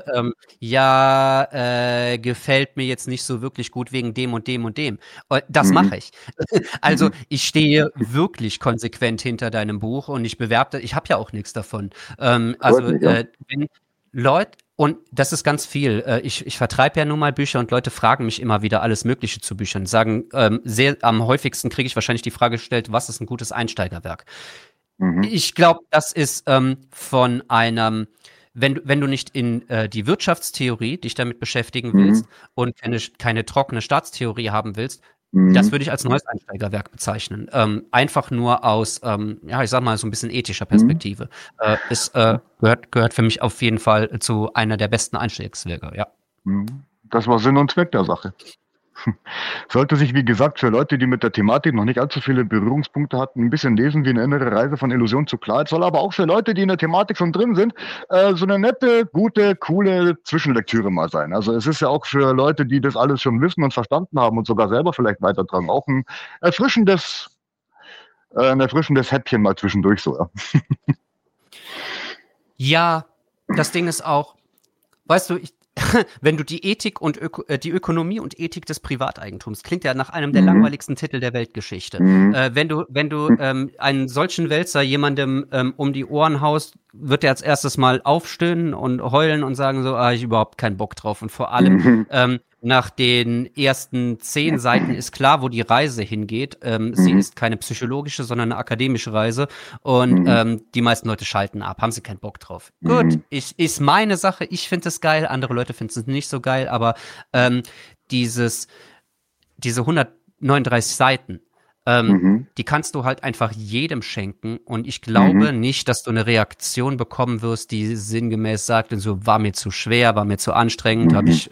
ja, gefällt mir jetzt nicht so wirklich gut wegen dem und dem und dem. Das mache ich. Also ich stehe wirklich konsequent hinter deinem Buch und ich bewerbe, ich habe ja auch nichts davon. Also Freut mich, ja. wenn Leute, und das ist ganz viel. Ich vertreibe ja nun mal Bücher und Leute fragen mich immer wieder alles Mögliche zu Büchern. Sagen, am häufigsten kriege ich wahrscheinlich die Frage gestellt, was ist ein gutes Einsteigerwerk? Ich glaube, das ist von einem, wenn du nicht in die Wirtschaftstheorie dich damit beschäftigen willst und keine trockene Staatstheorie haben willst, das würde ich als neues Einsteigerwerk bezeichnen. Einfach nur aus, ja, ich sag mal, so ein bisschen ethischer Perspektive. Es gehört für mich auf jeden Fall zu einer der besten Einstiegswerke, ja. Das war Sinn und Zweck der Sache. Sollte sich, wie gesagt, für Leute, die mit der Thematik noch nicht allzu viele Berührungspunkte hatten, ein bisschen lesen wie eine innere Reise von Illusion zu Klarheit, soll aber auch für Leute, die in der Thematik schon drin sind, so eine nette, gute, coole Zwischenlektüre mal sein. Also es ist ja auch für Leute, die das alles schon wissen und verstanden haben und sogar selber vielleicht weitertragen, auch ein erfrischendes Häppchen mal zwischendurch so. Ja. Ja, das Ding ist auch, weißt du, wenn du die Ethik und die Ökonomie und Ethik des Privateigentums, klingt ja nach einem der langweiligsten Titel der Weltgeschichte. Wenn du einen solchen Wälzer jemandem um die Ohren haust, wird er als erstes mal aufstöhnen und heulen und sagen so, ich überhaupt keinen Bock drauf. Und vor allem nach den ersten 10 Seiten ist klar, wo die Reise hingeht. Sie ist keine psychologische, sondern eine akademische Reise. Und die meisten Leute schalten ab, haben sie keinen Bock drauf. Gut, ist meine Sache. Ich finde es geil, andere Leute finden es nicht so geil. Aber diese 139 Seiten, die kannst du halt einfach jedem schenken und ich glaube nicht, dass du eine Reaktion bekommen wirst, die sinngemäß sagt, so war mir zu schwer, war mir zu anstrengend, habe ich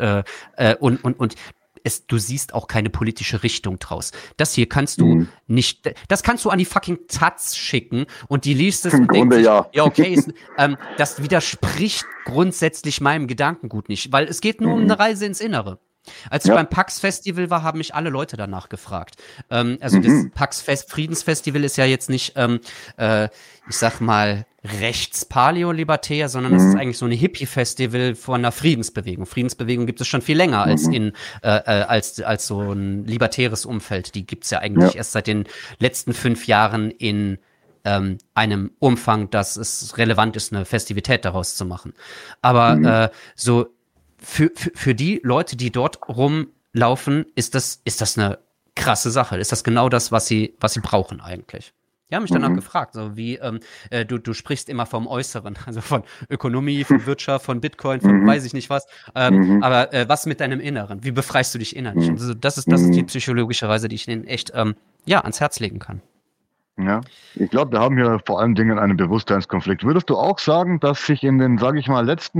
du siehst auch keine politische Richtung draus. Das hier kannst du nicht, das kannst du an die fucking Taz schicken und die liest es und denkt sich, ja okay, das widerspricht grundsätzlich meinem Gedankengut nicht, weil es geht nur um eine Reise ins Innere. Als ich beim PAX-Festival war, haben mich alle Leute danach gefragt. Also das PAX-Friedensfestival ist ja jetzt nicht, ich sag mal, rechts-paleo-libertär, sondern das ist eigentlich so eine Hippie-Festival von einer Friedensbewegung. Friedensbewegung gibt es schon viel länger als als so ein libertäres Umfeld. Die gibt's ja eigentlich erst seit den letzten 5 Jahren in einem Umfang, dass es relevant ist, eine Festivität daraus zu machen. Aber so für die Leute, die dort rumlaufen, ist das eine krasse Sache. Ist das genau das, was sie brauchen eigentlich? Die haben mich danach gefragt, so wie du sprichst immer vom Äußeren, also von Ökonomie, von Wirtschaft, von Bitcoin, von weiß ich nicht was. Aber was mit deinem Inneren? Wie befreist du dich innerlich? Also das ist die psychologische Reise, die ich Ihnen echt ans Herz legen kann. Ja, ich glaube, wir haben hier vor allen Dingen einen Bewusstseinskonflikt. Würdest du auch sagen, dass sich in den, sage ich mal, letzten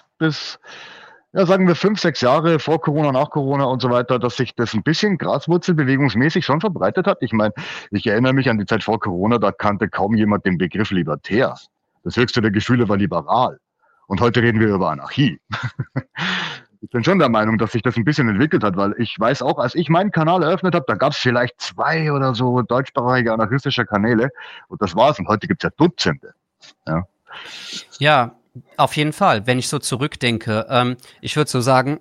5, 6 Jahre vor Corona, nach Corona und so weiter, dass sich das ein bisschen graswurzelbewegungsmäßig schon verbreitet hat? Ich meine, ich erinnere mich an die Zeit vor Corona, da kannte kaum jemand den Begriff libertär. Das höchste der Gefühle war liberal. Und heute reden wir über Anarchie. Ich bin schon der Meinung, dass sich das ein bisschen entwickelt hat, weil ich weiß auch, als ich meinen Kanal eröffnet habe, da gab es vielleicht 2 oder so deutschsprachige anarchistische Kanäle und das war's. Und heute gibt's ja Dutzende. Ja, auf jeden Fall. Wenn ich so zurückdenke, ich würde so sagen,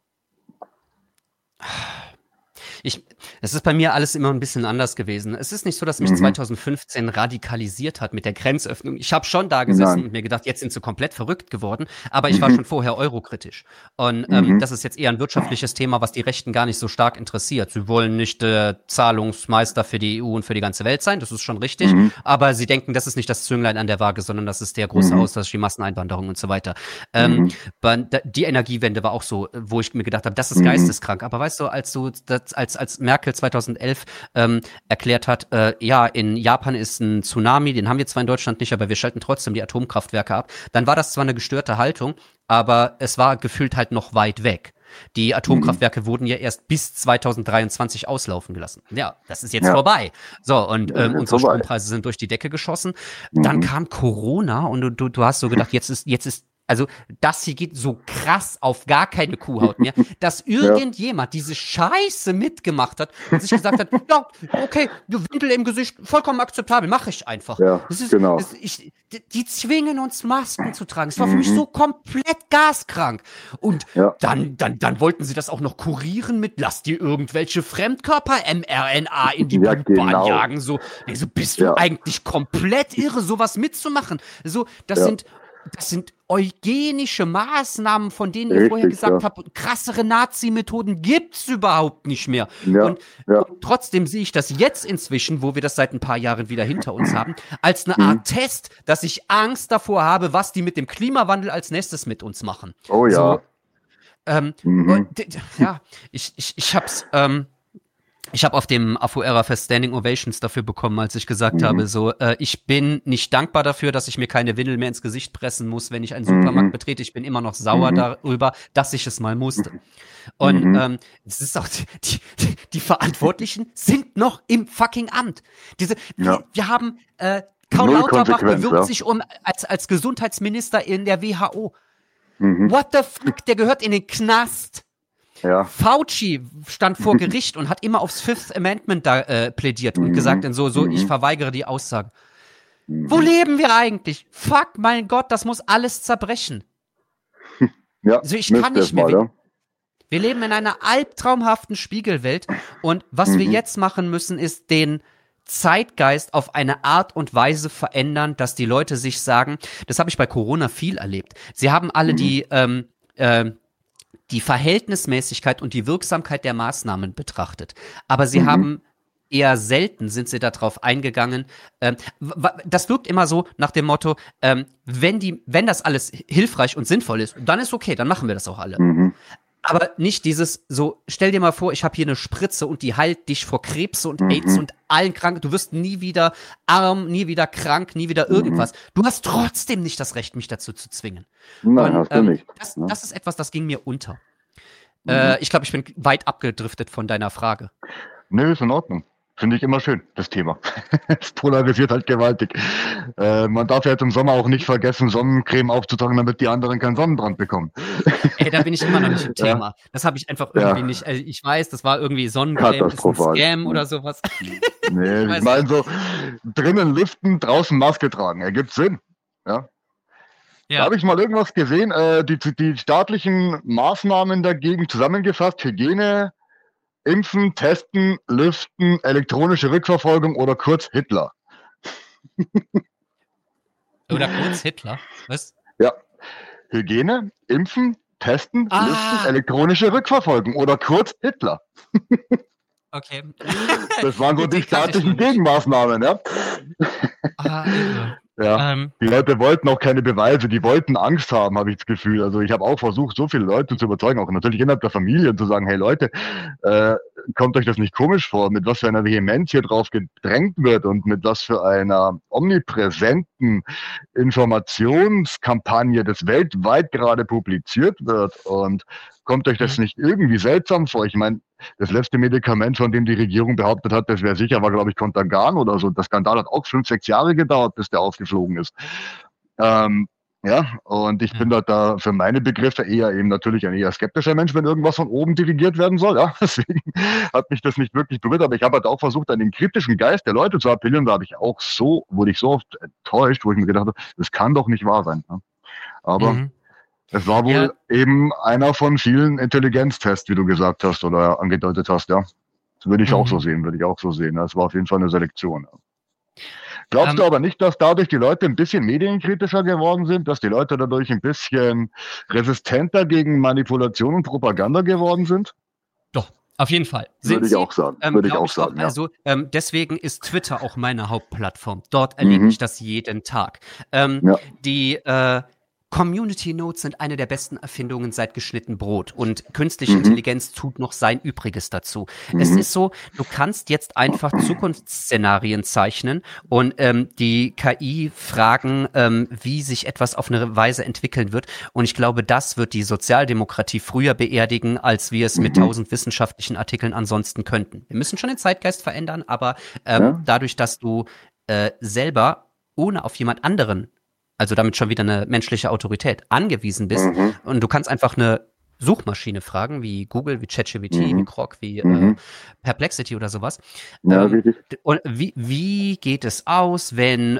es ist bei mir alles immer ein bisschen anders gewesen. Es ist nicht so, dass mich 2015 radikalisiert hat mit der Grenzöffnung. Ich habe schon da gesessen und mir gedacht, jetzt sind sie komplett verrückt geworden, aber ich war schon vorher eurokritisch. Und das ist jetzt eher ein wirtschaftliches Thema, was die Rechten gar nicht so stark interessiert. Sie wollen nicht Zahlungsmeister für die EU und für die ganze Welt sein, das ist schon richtig, aber sie denken, das ist nicht das Zünglein an der Waage, sondern das ist der große Austausch, die Masseneinwanderung und so weiter. Die Energiewende war auch so, wo ich mir gedacht habe, das ist geisteskrank. Aber weißt du, als Merkel 2011 erklärt hat, in Japan ist ein Tsunami, den haben wir zwar in Deutschland nicht, aber wir schalten trotzdem die Atomkraftwerke ab, dann war das zwar eine gestörte Haltung, aber es war gefühlt halt noch weit weg. Die Atomkraftwerke wurden ja erst bis 2023 auslaufen gelassen. Ja, das ist jetzt vorbei. So, und unsere Strompreise sind durch die Decke geschossen. Dann kam Corona und du hast so gedacht, jetzt ist also das hier geht so krass auf gar keine Kuhhaut mehr, dass irgendjemand diese Scheiße mitgemacht hat und sich gesagt hat, ja, okay, Windel im Gesicht, vollkommen akzeptabel, mache ich einfach. Ja, genau. Die zwingen uns Masken zu tragen. Es war für mich so komplett gaskrank. Und dann wollten sie das auch noch kurieren mit, lass dir irgendwelche Fremdkörper-mRNA in die Blutbahn jagen. So bist du eigentlich komplett irre, sowas mitzumachen. So, das sind eugenische Maßnahmen, von denen ihr vorher gesagt habt, krassere Nazi-Methoden gibt's überhaupt nicht mehr. Und trotzdem sehe ich das jetzt inzwischen, wo wir das seit ein paar Jahren wieder hinter uns haben, als eine Art Test, dass ich Angst davor habe, was die mit dem Klimawandel als nächstes mit uns machen. Oh ja. Ich habe auf dem AFO-Era-Fest Standing Ovations dafür bekommen, als ich gesagt habe, ich bin nicht dankbar dafür, dass ich mir keine Windel mehr ins Gesicht pressen muss, wenn ich einen Supermarkt betrete. Ich bin immer noch sauer darüber, dass ich es mal musste. Und es ist auch, die Verantwortlichen sind noch im fucking Amt. Wir haben Karl Lauterbach bewirbt sich als Gesundheitsminister in der WHO. What the fuck, der gehört in den Knast. Ja. Fauci stand vor Gericht und hat immer aufs Fifth Amendment da plädiert und gesagt, ich verweigere die Aussagen. Wo leben wir eigentlich? Fuck, mein Gott, das muss alles zerbrechen. Ja, also ich kann nicht mehr. Wir leben in einer albtraumhaften Spiegelwelt und was wir jetzt machen müssen, ist den Zeitgeist auf eine Art und Weise verändern, dass die Leute sich sagen, das habe ich bei Corona viel erlebt. Sie haben alle die Verhältnismäßigkeit und die Wirksamkeit der Maßnahmen betrachtet. Aber sie haben eher selten sind sie darauf eingegangen. Das wirkt immer so nach dem Motto, wenn das alles hilfreich und sinnvoll ist, dann ist okay, dann machen wir das auch alle. Aber nicht dieses so, stell dir mal vor, ich habe hier eine Spritze und die heilt dich vor Krebs und AIDS und allen Kranken. Du wirst nie wieder arm, nie wieder krank, nie wieder irgendwas. Du hast trotzdem nicht das Recht, mich dazu zu zwingen. Nein, hast du nicht. Das ist etwas, das ging mir unter. Ich glaube, ich bin weit abgedriftet von deiner Frage. Nö, ist in Ordnung. Finde ich immer schön, das Thema. Es polarisiert halt gewaltig. Man darf ja jetzt im Sommer auch nicht vergessen, Sonnencreme aufzutragen, damit die anderen keinen Sonnenbrand bekommen. Ey, da bin ich immer noch nicht im Thema. Das habe ich einfach irgendwie nicht. Also ich weiß, das war irgendwie Sonnencreme, ist ein Scam oder sowas. Nee, ich meine so, drinnen lüften, draußen Maske tragen. Ergibt Sinn. Ja. Da habe ich mal irgendwas gesehen, die staatlichen Maßnahmen dagegen zusammengefasst, Hygiene, Impfen, Testen, Lüften, elektronische Rückverfolgung oder kurz Hitler. Oder kurz Hitler? Was? Ja. Hygiene, Impfen, Testen, Lüften, elektronische Rückverfolgung oder kurz Hitler. Okay. Das waren so die staatlichen Gegenmaßnahmen, ja. Ja, die Leute wollten auch keine Beweise, die wollten Angst haben, habe ich das Gefühl. Also ich habe auch versucht, so viele Leute zu überzeugen, auch natürlich innerhalb der Familie, zu sagen, hey Leute, kommt euch das nicht komisch vor, mit was für einer Vehemenz hier drauf gedrängt wird und mit was für einer omnipräsenten Informationskampagne das weltweit gerade publiziert wird und kommt euch das nicht irgendwie seltsam vor? Ich meine, das letzte Medikament, von dem die Regierung behauptet hat, das wäre sicher, war, glaube ich, Contergan oder so. Der Skandal hat auch 5, 6 Jahre gedauert, bis der aufgeflogen ist. Und ich bin da für meine Begriffe eher eben natürlich ein eher skeptischer Mensch, wenn irgendwas von oben dirigiert werden soll. Ja, deswegen hat mich das nicht wirklich berührt. Aber ich habe halt auch versucht, an den kritischen Geist der Leute zu appellieren. Da wurde ich so oft enttäuscht, wo ich mir gedacht habe, das kann doch nicht wahr sein. Ja? Aber es war wohl eben einer von vielen Intelligenztests, wie du gesagt hast oder angedeutet hast, ja. Das würde ich auch so sehen, Ja. Es war auf jeden Fall eine Selektion. Ja. Glaubst du aber nicht, dass dadurch die Leute ein bisschen medienkritischer geworden sind, dass die Leute dadurch ein bisschen resistenter gegen Manipulation und Propaganda geworden sind? Doch, auf jeden Fall. Würde ich auch sagen. Ja. Also deswegen ist Twitter auch meine Hauptplattform. Dort erlebe ich das jeden Tag. Die Community Notes sind eine der besten Erfindungen seit geschnitten Brot und künstliche Intelligenz tut noch sein Übriges dazu. Es ist so, du kannst jetzt einfach Zukunftsszenarien zeichnen und die KI fragen, wie sich etwas auf eine Weise entwickeln wird. Und ich glaube, das wird die Sozialdemokratie früher beerdigen, als wir es mit 1000 wissenschaftlichen Artikeln ansonsten könnten. Wir müssen schon den Zeitgeist verändern, aber dadurch, dass du selber ohne auf jemand anderen, also damit schon wieder eine menschliche Autorität, angewiesen bist und du kannst einfach eine Suchmaschine fragen, wie Google, wie ChatGPT, wie Grok, wie Perplexity oder sowas. Ja, Und wie geht es aus, wenn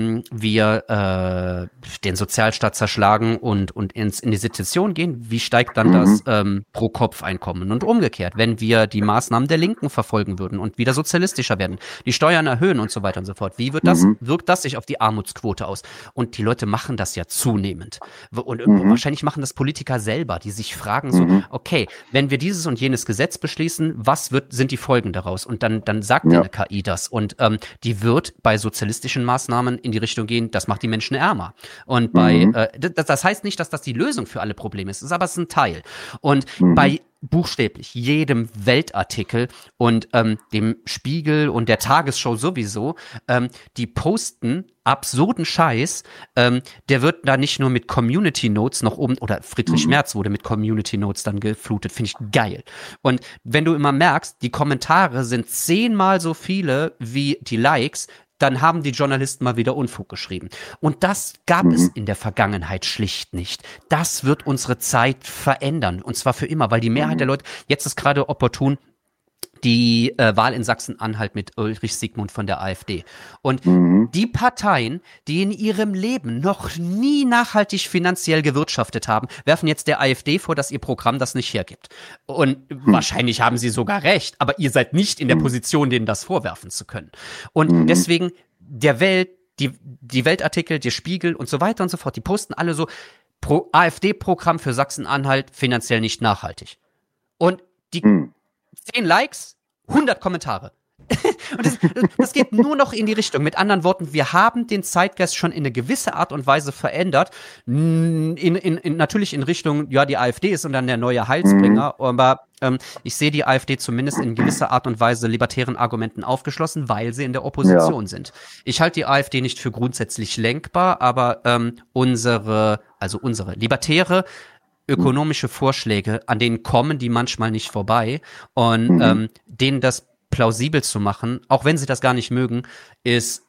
wir den Sozialstaat zerschlagen und in die Situation gehen? Wie steigt dann das Pro-Kopf-Einkommen? Und umgekehrt, wenn wir die Maßnahmen der Linken verfolgen würden und wieder sozialistischer werden, die Steuern erhöhen und so weiter und so fort. Wie wirkt das sich auf die Armutsquote aus? Und die Leute machen das ja zunehmend. Und wahrscheinlich machen das Politiker selber, die sich fragen so, okay, wenn wir dieses und jenes Gesetz beschließen, was sind die Folgen daraus? Und dann sagt eine KI das. Und die wird bei sozialistischen Maßnahmen in die Richtung gehen, das macht die Menschen ärmer. Und das heißt nicht, dass das die Lösung für alle Probleme ist, aber es ist ein Teil. Und bei buchstäblich jedem Weltartikel und dem Spiegel und der Tagesschau sowieso, die posten absurden Scheiß, der wird da nicht nur mit Community Notes noch oben, oder Friedrich Merz wurde mit Community Notes dann geflutet, finde ich geil. Und wenn du immer merkst, die Kommentare sind 10-mal so viele wie die Likes, dann haben die Journalisten mal wieder Unfug geschrieben. Und das gab es in der Vergangenheit schlicht nicht. Das wird unsere Zeit verändern. Und zwar für immer, weil die Mehrheit der Leute, jetzt ist gerade opportun, die Wahl in Sachsen-Anhalt mit Ulrich Siegmund von der AfD. Und die Parteien, die in ihrem Leben noch nie nachhaltig finanziell gewirtschaftet haben, werfen jetzt der AfD vor, dass ihr Programm das nicht hergibt. Und wahrscheinlich haben sie sogar recht, aber ihr seid nicht in der Position, denen das vorwerfen zu können. Und deswegen die Weltartikel, der Spiegel und so weiter und so fort, die posten alle so, AfD-Programm für Sachsen-Anhalt finanziell nicht nachhaltig. Und die 10 Likes, 100 Kommentare. Und das geht nur noch in die Richtung. Mit anderen Worten, wir haben den Zeitgeist schon in eine gewisse Art und Weise verändert. Natürlich in Richtung, ja, die AfD ist und dann der neue Heilsbringer, aber ich sehe die AfD zumindest in gewisser Art und Weise libertären Argumenten aufgeschlossen, weil sie in der Opposition sind. Ich halte die AfD nicht für grundsätzlich lenkbar, aber unsere libertäre ökonomische Vorschläge, an denen kommen die manchmal nicht vorbei und denen das plausibel zu machen, auch wenn sie das gar nicht mögen, ist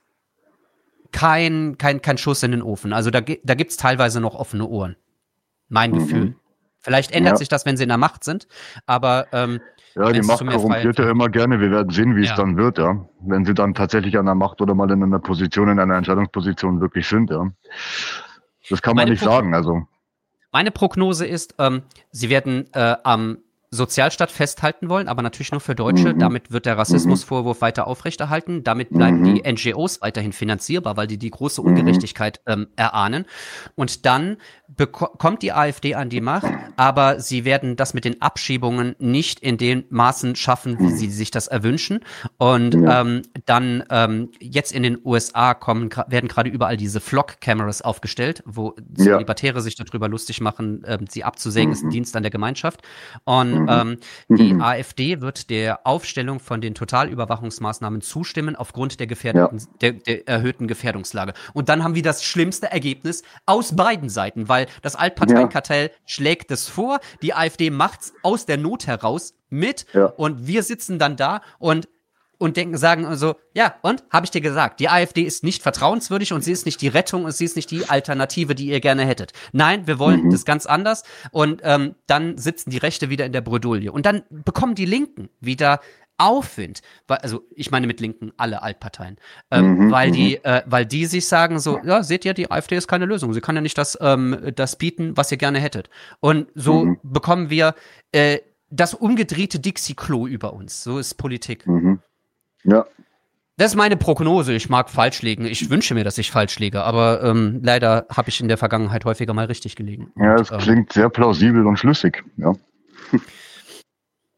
kein Schuss in den Ofen. Also da gibt's teilweise noch offene Ohren. Mein Gefühl. Vielleicht ändert sich das, wenn sie in der Macht sind, aber die Macht korrumpiert ja immer gerne. Wir werden sehen, wie es dann wird, ja. Wenn sie dann tatsächlich an der Macht oder mal in einer Position, in einer Entscheidungsposition wirklich sind, ja. Das kann man nicht sagen, also. Meine Prognose ist, sie werden am Sozialstaat festhalten wollen, aber natürlich nur für Deutsche. Damit wird der Rassismusvorwurf weiter aufrechterhalten. Damit bleiben die NGOs weiterhin finanzierbar, weil die große Ungerechtigkeit erahnen. Und dann kommt die AfD an die Macht, aber sie werden das mit den Abschiebungen nicht in den Maßen schaffen, wie sie sich das erwünschen. Und dann jetzt in den USA werden gerade überall diese Flock-Cameras aufgestellt, wo Libertäre sich darüber lustig machen, sie abzusägen, ist ein Dienst an der Gemeinschaft. Und die AfD wird der Aufstellung von den Totalüberwachungsmaßnahmen zustimmen aufgrund der der erhöhten Gefährdungslage. Und dann haben wir das schlimmste Ergebnis aus beiden Seiten, weil das Altparteienkartell schlägt es vor, die AfD macht's aus der Not heraus mit und wir sitzen dann da und sagen so, ja, und? Habe ich dir gesagt, die AfD ist nicht vertrauenswürdig und sie ist nicht die Rettung und sie ist nicht die Alternative, die ihr gerne hättet. Nein, wir wollen das ganz anders und dann sitzen die Rechte wieder in der Bredouille. Und dann bekommen die Linken wieder Aufwind, also ich meine mit Linken alle Altparteien, weil die sich sagen so, ja, seht ihr, die AfD ist keine Lösung, sie kann ja nicht das bieten, was ihr gerne hättet. Und so bekommen wir das umgedrehte Dixie-Klo über uns. So ist Politik. Ja. Das ist meine Prognose. Ich mag falsch liegen. Ich wünsche mir, dass ich falsch liege, aber leider habe ich in der Vergangenheit häufiger mal richtig gelegen. Ja, das klingt sehr plausibel und schlüssig, ja.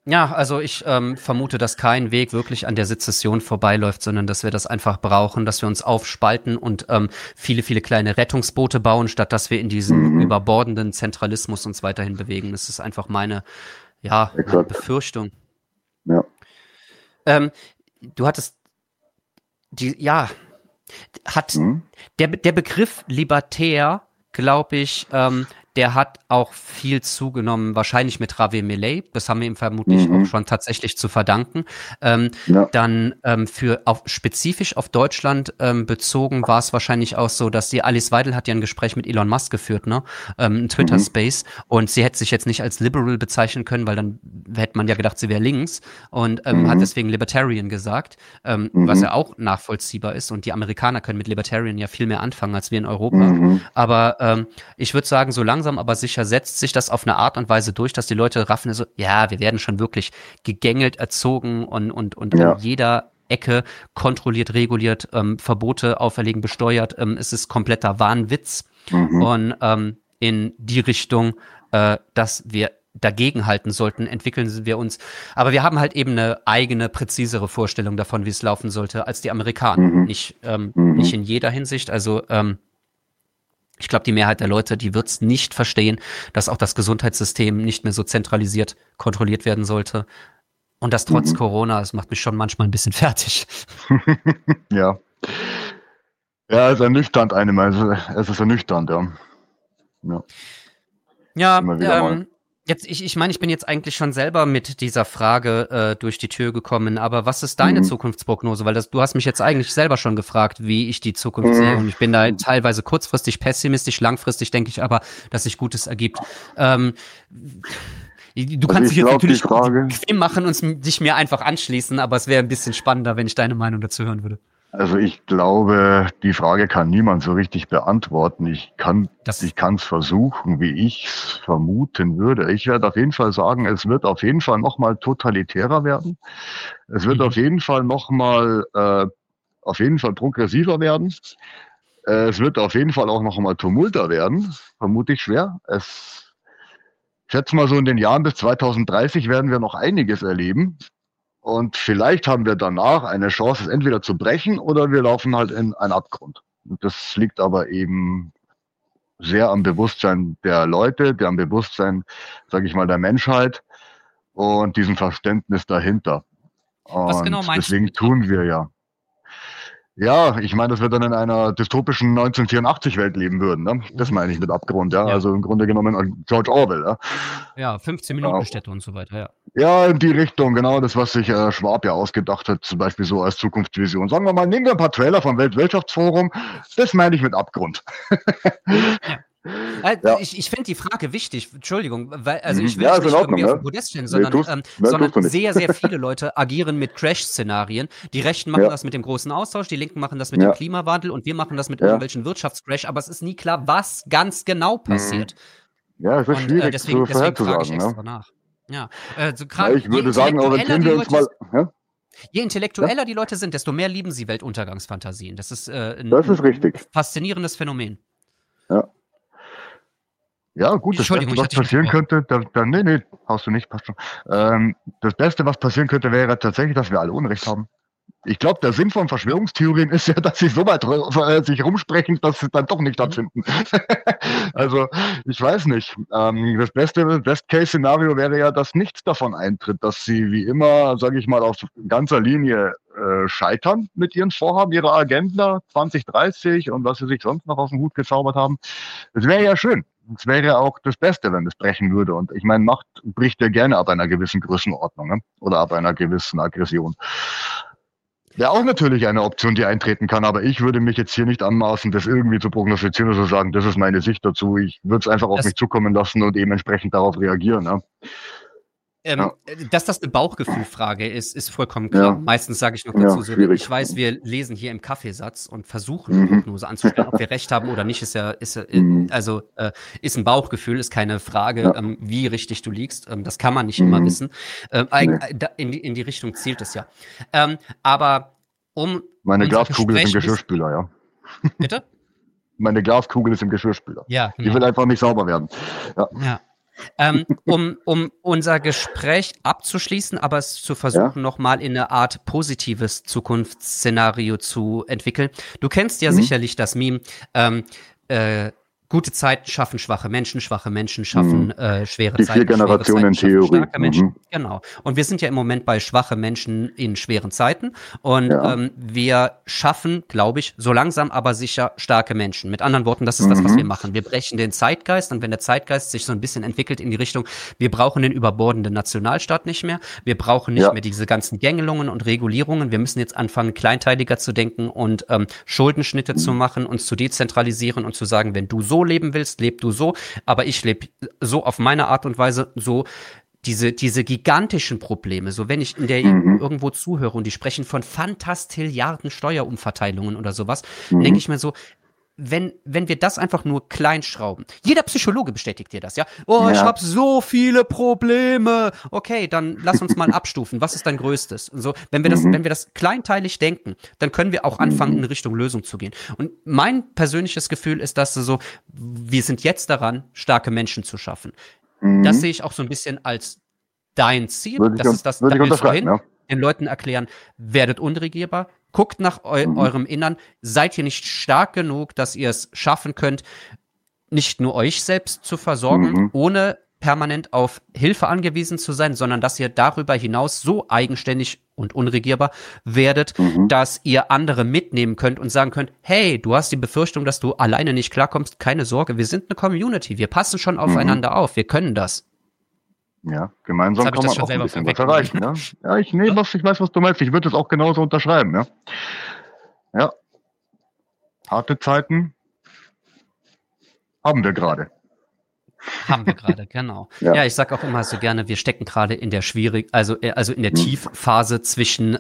Ja, also ich vermute, dass kein Weg wirklich an der Sezession vorbeiläuft, sondern dass wir das einfach brauchen, dass wir uns aufspalten und viele, viele kleine Rettungsboote bauen, statt dass wir in diesen überbordenden Zentralismus uns weiterhin bewegen. Das ist einfach meine Befürchtung. Ja. Du hattest der Begriff libertär, glaube ich, der hat auch viel zugenommen, wahrscheinlich mit Ravi Millet. Das haben wir ihm vermutlich auch schon tatsächlich zu verdanken. Dann spezifisch auf Deutschland bezogen war es wahrscheinlich auch so, dass die Alice Weidel hat ja ein Gespräch mit Elon Musk geführt, ne? Ein Twitter-Space. Und sie hätte sich jetzt nicht als liberal bezeichnen können, weil dann hätte man ja gedacht, sie wäre links. Und hat deswegen Libertarian gesagt, was ja auch nachvollziehbar ist. Und die Amerikaner können mit Libertarian ja viel mehr anfangen als wir in Europa. Aber ich würde sagen, so langsam aber sicher setzt sich das auf eine Art und Weise durch, dass die Leute raffen, so, ja, wir werden schon wirklich gegängelt, erzogen und an jeder Ecke kontrolliert, reguliert, Verbote auferlegen, besteuert. Es ist kompletter Wahnwitz. Und in die Richtung, dass wir dagegenhalten sollten, entwickeln wir uns. Aber wir haben halt eben eine eigene, präzisere Vorstellung davon, wie es laufen sollte, als die Amerikaner. Nicht in jeder Hinsicht. Also ich glaube, die Mehrheit der Leute, die wird es nicht verstehen, dass auch das Gesundheitssystem nicht mehr so zentralisiert kontrolliert werden sollte. Und das trotz Corona, das macht mich schon manchmal ein bisschen fertig. Ja. Ja, es ist ernüchternd einem. Also, es ist ernüchternd, ja. Ja, jetzt, ich meine, ich bin jetzt eigentlich schon selber mit dieser Frage durch die Tür gekommen, aber was ist deine Zukunftsprognose? Weil du hast mich jetzt eigentlich selber schon gefragt, wie ich die Zukunft sehe, und ich bin da teilweise kurzfristig pessimistisch, langfristig denke ich aber, dass sich Gutes ergibt. Du kannst dich jetzt natürlich bequem machen und dich mir einfach anschließen, aber es wäre ein bisschen spannender, wenn ich deine Meinung dazu hören würde. Also ich glaube, die Frage kann niemand so richtig beantworten. Ich kann es versuchen, wie ich es vermuten würde. Ich werde auf jeden Fall sagen, es wird auf jeden Fall nochmal totalitärer werden. Es wird auf jeden Fall nochmal, progressiver werden. Es wird auf jeden Fall auch nochmal tumulter werden, vermute ich schwer. Ich schätze mal so in den Jahren bis 2030 werden wir noch einiges erleben. Und vielleicht haben wir danach eine Chance, es entweder zu brechen oder wir laufen halt in einen Abgrund. Und das liegt aber eben sehr am Bewusstsein der Leute, am Bewusstsein, sage ich mal, der Menschheit und diesem Verständnis dahinter. Was genau meinst deswegen tun wir ja. Ja, ich meine, dass wir dann in einer dystopischen 1984-Welt leben würden. Ne? Das meine ich mit Abgrund, ja. Also im Grunde genommen George Orwell. Ja, ja 15-Minuten-Städte und so weiter, ja. Ja, in die Richtung, genau das, was sich Schwab ja ausgedacht hat, zum Beispiel so als Zukunftsvision. Sagen wir mal, nehmen wir ein paar Trailer vom Weltwirtschaftsforum. Das meine ich mit Abgrund. Ja. Ich finde die Frage wichtig, Entschuldigung, weil ich will nicht irgendwie auf den Podest stellen, sondern sehr, sehr viele Leute agieren mit Crash-Szenarien. Die Rechten machen das mit dem großen Austausch, die Linken machen das mit dem Klimawandel und wir machen das mit irgendwelchen Wirtschaftscrash, aber es ist nie klar, was ganz genau passiert. Ja, es ist schwierig deswegen frage ich extra nach. Ja, ich würde sagen, orientieren wir uns mal. Je intellektueller die Leute sind, desto mehr lieben sie Weltuntergangsfantasien. Das ist ein faszinierendes Phänomen. Ja. Ja, gut, das Beste, was passieren könnte, nee, hast du nicht, passt schon. Das Beste, was passieren könnte, wäre tatsächlich, dass wir alle Unrecht haben. Ich glaube, der Sinn von Verschwörungstheorien ist ja, dass sie so weit sich rumsprechen, dass sie dann doch nicht stattfinden. Also, ich weiß nicht. Das Best-Case-Szenario wäre ja, dass nichts davon eintritt, dass sie wie immer, sage ich mal, auf ganzer Linie scheitern mit ihren Vorhaben, ihrer Agenda 2030 und was sie sich sonst noch aus dem Hut gezaubert haben. Das wäre ja schön. Es wäre auch das Beste, wenn es brechen würde. Und ich meine, Macht bricht ja gerne ab einer gewissen Größenordnung, ne? Oder ab einer gewissen Aggression. Wäre auch natürlich eine Option, die eintreten kann, aber ich würde mich jetzt hier nicht anmaßen, das irgendwie zu prognostizieren oder zu sagen, das ist meine Sicht dazu. Ich würde es einfach auf mich zukommen lassen und dementsprechend darauf reagieren. Ne? Dass das eine Bauchgefühlfrage ist vollkommen klar. Ja. Meistens sage ich noch dazu, so, ich weiß, wir lesen hier im Kaffeesatz und versuchen eine Prognose anzustellen, ob wir recht haben oder nicht, ist ein Bauchgefühl, ist keine Frage, wie richtig du liegst. Das kann man nicht immer wissen. In die Richtung zielt es ja. Aber meine Glaskugel ist im Geschirrspüler, ja. Bitte? Meine Glaskugel ist im Geschirrspüler. Ja, genau. Die will einfach nicht sauber werden. Ja. Um unser Gespräch abzuschließen, aber es zu versuchen, nochmal in eine Art positives Zukunftsszenario zu entwickeln. Du kennst ja sicherlich das Meme, gute Zeiten schaffen schwache Menschen schaffen schwere Die Zeiten. 4 Generationen Theorie. Starke Menschen. Genau. Und wir sind ja im Moment bei schwache Menschen in schweren Zeiten. Und wir schaffen, glaube ich, so langsam aber sicher starke Menschen. Mit anderen Worten, das ist das, was wir machen. Wir brechen den Zeitgeist. Und wenn der Zeitgeist sich so ein bisschen entwickelt in die Richtung, wir brauchen den überbordenden Nationalstaat nicht mehr. Wir brauchen nicht mehr diese ganzen Gängelungen und Regulierungen. Wir müssen jetzt anfangen, kleinteiliger zu denken und Schuldenschnitte zu machen, uns zu dezentralisieren und zu sagen, wenn du so leben willst, leb du so, aber ich lebe so auf meine Art und Weise, so diese gigantischen Probleme, so wenn ich in der EU irgendwo zuhöre und die sprechen von Fantastilliarden Steuerumverteilungen oder sowas, denke ich mir so, wenn wir das einfach nur klein schrauben. Jeder Psychologe bestätigt dir das, ja? Ich habe so viele Probleme. Okay, dann lass uns mal abstufen. Was ist dein größtes? Und so, wenn wir das kleinteilig denken, dann können wir auch anfangen, in Richtung Lösung zu gehen. Und mein persönliches Gefühl ist, dass so, wir sind jetzt daran, starke Menschen zu schaffen. Das sehe ich auch so ein bisschen als dein Ziel. Das ist das, da willst du hin, den Leuten erklären, werdet unregierbar, guckt nach eurem Innern, seid ihr nicht stark genug, dass ihr es schaffen könnt, nicht nur euch selbst zu versorgen, ohne permanent auf Hilfe angewiesen zu sein, sondern dass ihr darüber hinaus so eigenständig und unregierbar werdet, dass ihr andere mitnehmen könnt und sagen könnt, hey, du hast die Befürchtung, dass du alleine nicht klarkommst, keine Sorge, wir sind eine Community, wir passen schon aufeinander auf, wir können das. Ja, gemeinsam kann man auch ein bisschen was erreichen. Ja, ja ich weiß, was du meinst. Ich würde das auch genauso unterschreiben. Ja, harte Zeiten haben wir gerade. Genau. Ja, ich sag auch immer so gerne, wir stecken gerade in der also in der Tiefphase zwischen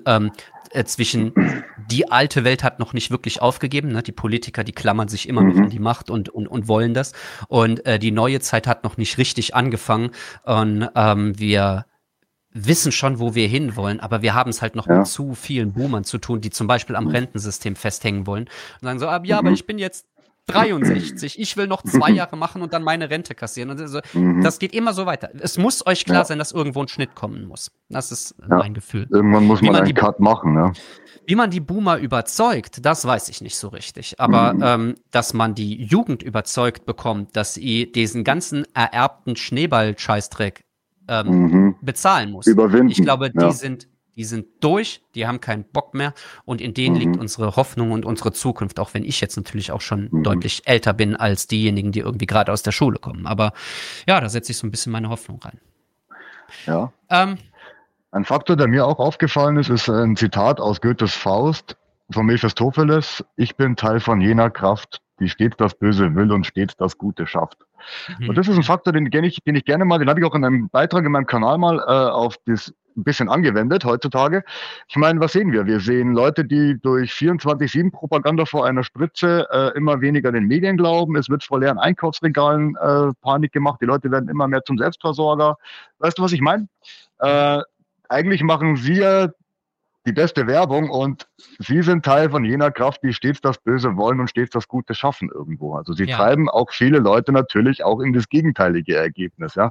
die alte Welt hat noch nicht wirklich aufgegeben, ne? Die Politiker, die klammern sich immer noch an die Macht und wollen das. Und die neue Zeit hat noch nicht richtig angefangen. Und wir wissen schon, wo wir hinwollen, aber wir haben es halt noch mit zu vielen Boomern zu tun, die zum Beispiel am Rentensystem festhängen wollen. Und sagen so, aber ich bin jetzt 63, ich will noch 2 Jahre machen und dann meine Rente kassieren. Und so, das geht immer so weiter. Es muss euch klar sein, dass irgendwo ein Schnitt kommen muss. Das ist mein Gefühl. Irgendwann muss man einen Cut machen. Ne? Wie man die Boomer überzeugt, das weiß ich nicht so richtig. Aber dass man die Jugend überzeugt bekommt, dass sie diesen ganzen ererbten Schneeball-Scheißdreck bezahlen muss. Überwinden. Ich glaube, die sind durch, die haben keinen Bock mehr und in denen liegt unsere Hoffnung und unsere Zukunft, auch wenn ich jetzt natürlich auch schon deutlich älter bin als diejenigen, die irgendwie gerade aus der Schule kommen. Aber ja, da setze ich so ein bisschen meine Hoffnung rein. Ja. Ein Faktor, der mir auch aufgefallen ist ein Zitat aus Goethes Faust von Mephistopheles. Ich bin Teil von jener Kraft, die stets das Böse will und stets das Gute schafft. Und das ist ein Faktor, den ich gerne mal, den habe ich auch in einem Beitrag in meinem Kanal mal auf das ein bisschen angewendet heutzutage. Ich meine, was sehen wir? Wir sehen Leute, die durch 24/7-Propaganda vor einer Spritze immer weniger den Medien glauben. Es wird vor leeren Einkaufsregalen Panik gemacht. Die Leute werden immer mehr zum Selbstversorger. Weißt du, was ich meine? Eigentlich machen wir die beste Werbung und sie sind Teil von jener Kraft, die stets das Böse wollen und stets das Gute schaffen irgendwo. Also sie treiben auch viele Leute natürlich auch in das gegenteilige Ergebnis, ja.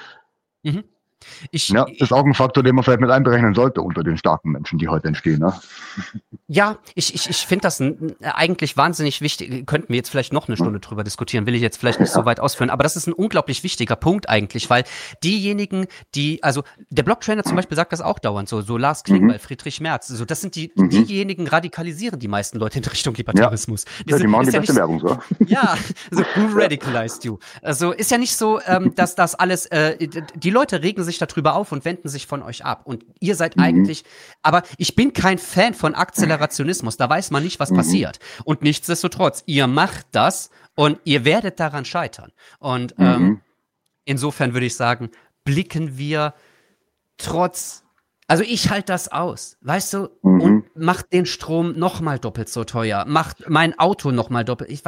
Ist auch ein Faktor, den man vielleicht mit einberechnen sollte unter den starken Menschen, die heute entstehen. Ne? Ja, ich finde das eigentlich wahnsinnig wichtig. Könnten wir jetzt vielleicht noch eine Stunde drüber diskutieren, will ich jetzt vielleicht nicht so weit ausführen, aber das ist ein unglaublich wichtiger Punkt eigentlich, weil diejenigen, also der Blocktrainer zum Beispiel sagt das auch dauernd, so Lars Klingbeil, Friedrich Merz, so das sind diejenigen radikalisieren die meisten Leute in Richtung Libertarismus. Die machen die beste Werbung, so. Ja, so who radicalized you? Also ist ja nicht so, dass das alles, die Leute regen sich darüber auf und wenden sich von euch ab. Und ihr seid eigentlich, aber ich bin kein Fan von Akzelerationismus, da weiß man nicht, was passiert. Und nichtsdestotrotz, ihr macht das und ihr werdet daran scheitern. Und insofern würde ich sagen, blicken wir also ich halte das aus, weißt du, und macht den Strom nochmal doppelt so teuer, macht mein Auto nochmal doppelt, ich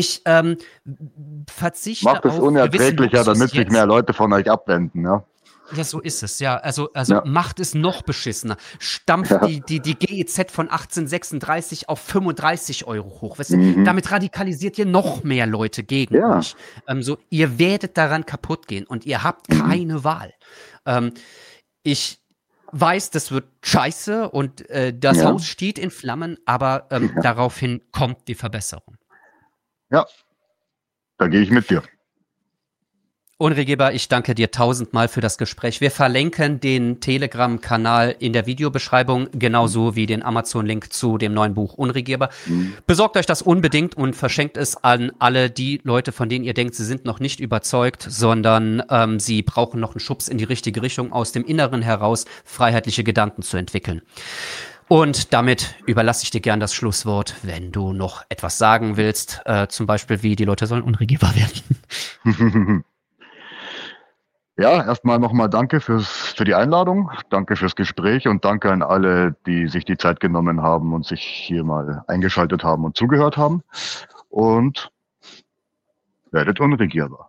verzichte macht es unerträglicher, damit sich mehr Leute von euch abwenden, ja. Ja, so ist es, ja. Also Ja. macht es noch beschissener. Stampft Ja. die GEZ von 1836 auf 35 € hoch. Weißt du, Mhm. damit radikalisiert ihr noch mehr Leute gegen Ja. euch. Ihr werdet daran kaputt gehen und ihr habt keine Wahl. Ich weiß, das wird scheiße und das Ja. Haus steht in Flammen, aber daraufhin kommt die Verbesserung. Ja, da gehe ich mit dir. Ulrich Geber, ich danke dir 1000-mal für das Gespräch. Wir verlinken den Telegram-Kanal in der Videobeschreibung, genauso wie den Amazon-Link zu dem neuen Buch Ulrich Geber. Besorgt euch das unbedingt und verschenkt es an alle die Leute, von denen ihr denkt, sie sind noch nicht überzeugt, sondern sie brauchen noch einen Schubs in die richtige Richtung, aus dem Inneren heraus freiheitliche Gedanken zu entwickeln. Und damit überlasse ich dir gern das Schlusswort, wenn du noch etwas sagen willst, zum Beispiel, wie die Leute sollen Ulrich Geber werden. Ja, erstmal nochmal danke für die Einladung, danke fürs Gespräch und danke an alle, die sich die Zeit genommen haben und sich hier mal eingeschaltet haben und zugehört haben. Und werdet unregierbar.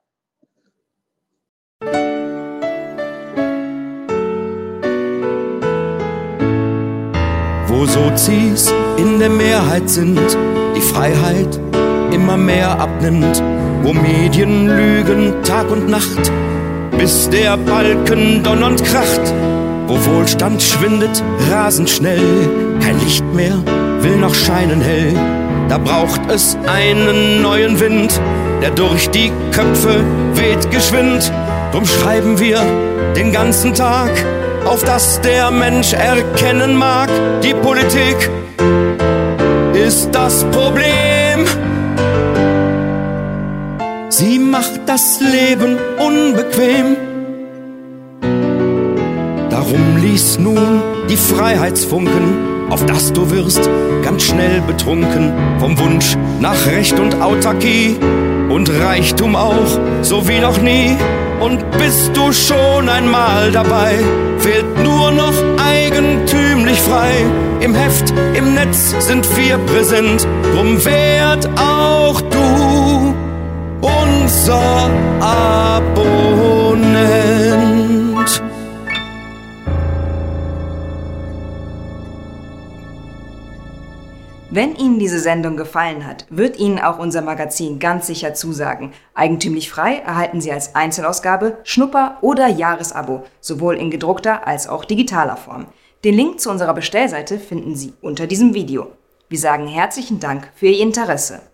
Wo Sozis in der Mehrheit sind, die Freiheit immer mehr abnimmt, wo Medien lügen Tag und Nacht, bis der Balken donnernd kracht, wo Wohlstand schwindet rasend schnell, kein Licht mehr will noch scheinen hell. Da braucht es einen neuen Wind, der durch die Köpfe weht geschwind. Drum schreiben wir den ganzen Tag, auf dass der Mensch erkennen mag, die Politik ist das Problem. Sie macht das Leben unbequem. Darum lies nun die Freiheitsfunken, auf dass du wirst ganz schnell betrunken vom Wunsch nach Recht und Autarkie und Reichtum auch, so wie noch nie. Und bist du schon einmal dabei, fehlt nur noch eigentümlich frei. Im Heft, im Netz sind wir präsent, drum werd auch du unser Abonnent. Wenn Ihnen diese Sendung gefallen hat, wird Ihnen auch unser Magazin ganz sicher zusagen. Eigentümlich frei erhalten Sie als Einzelausgabe, Schnupper- oder Jahresabo, sowohl in gedruckter als auch digitaler Form. Den Link zu unserer Bestellseite finden Sie unter diesem Video. Wir sagen herzlichen Dank für Ihr Interesse.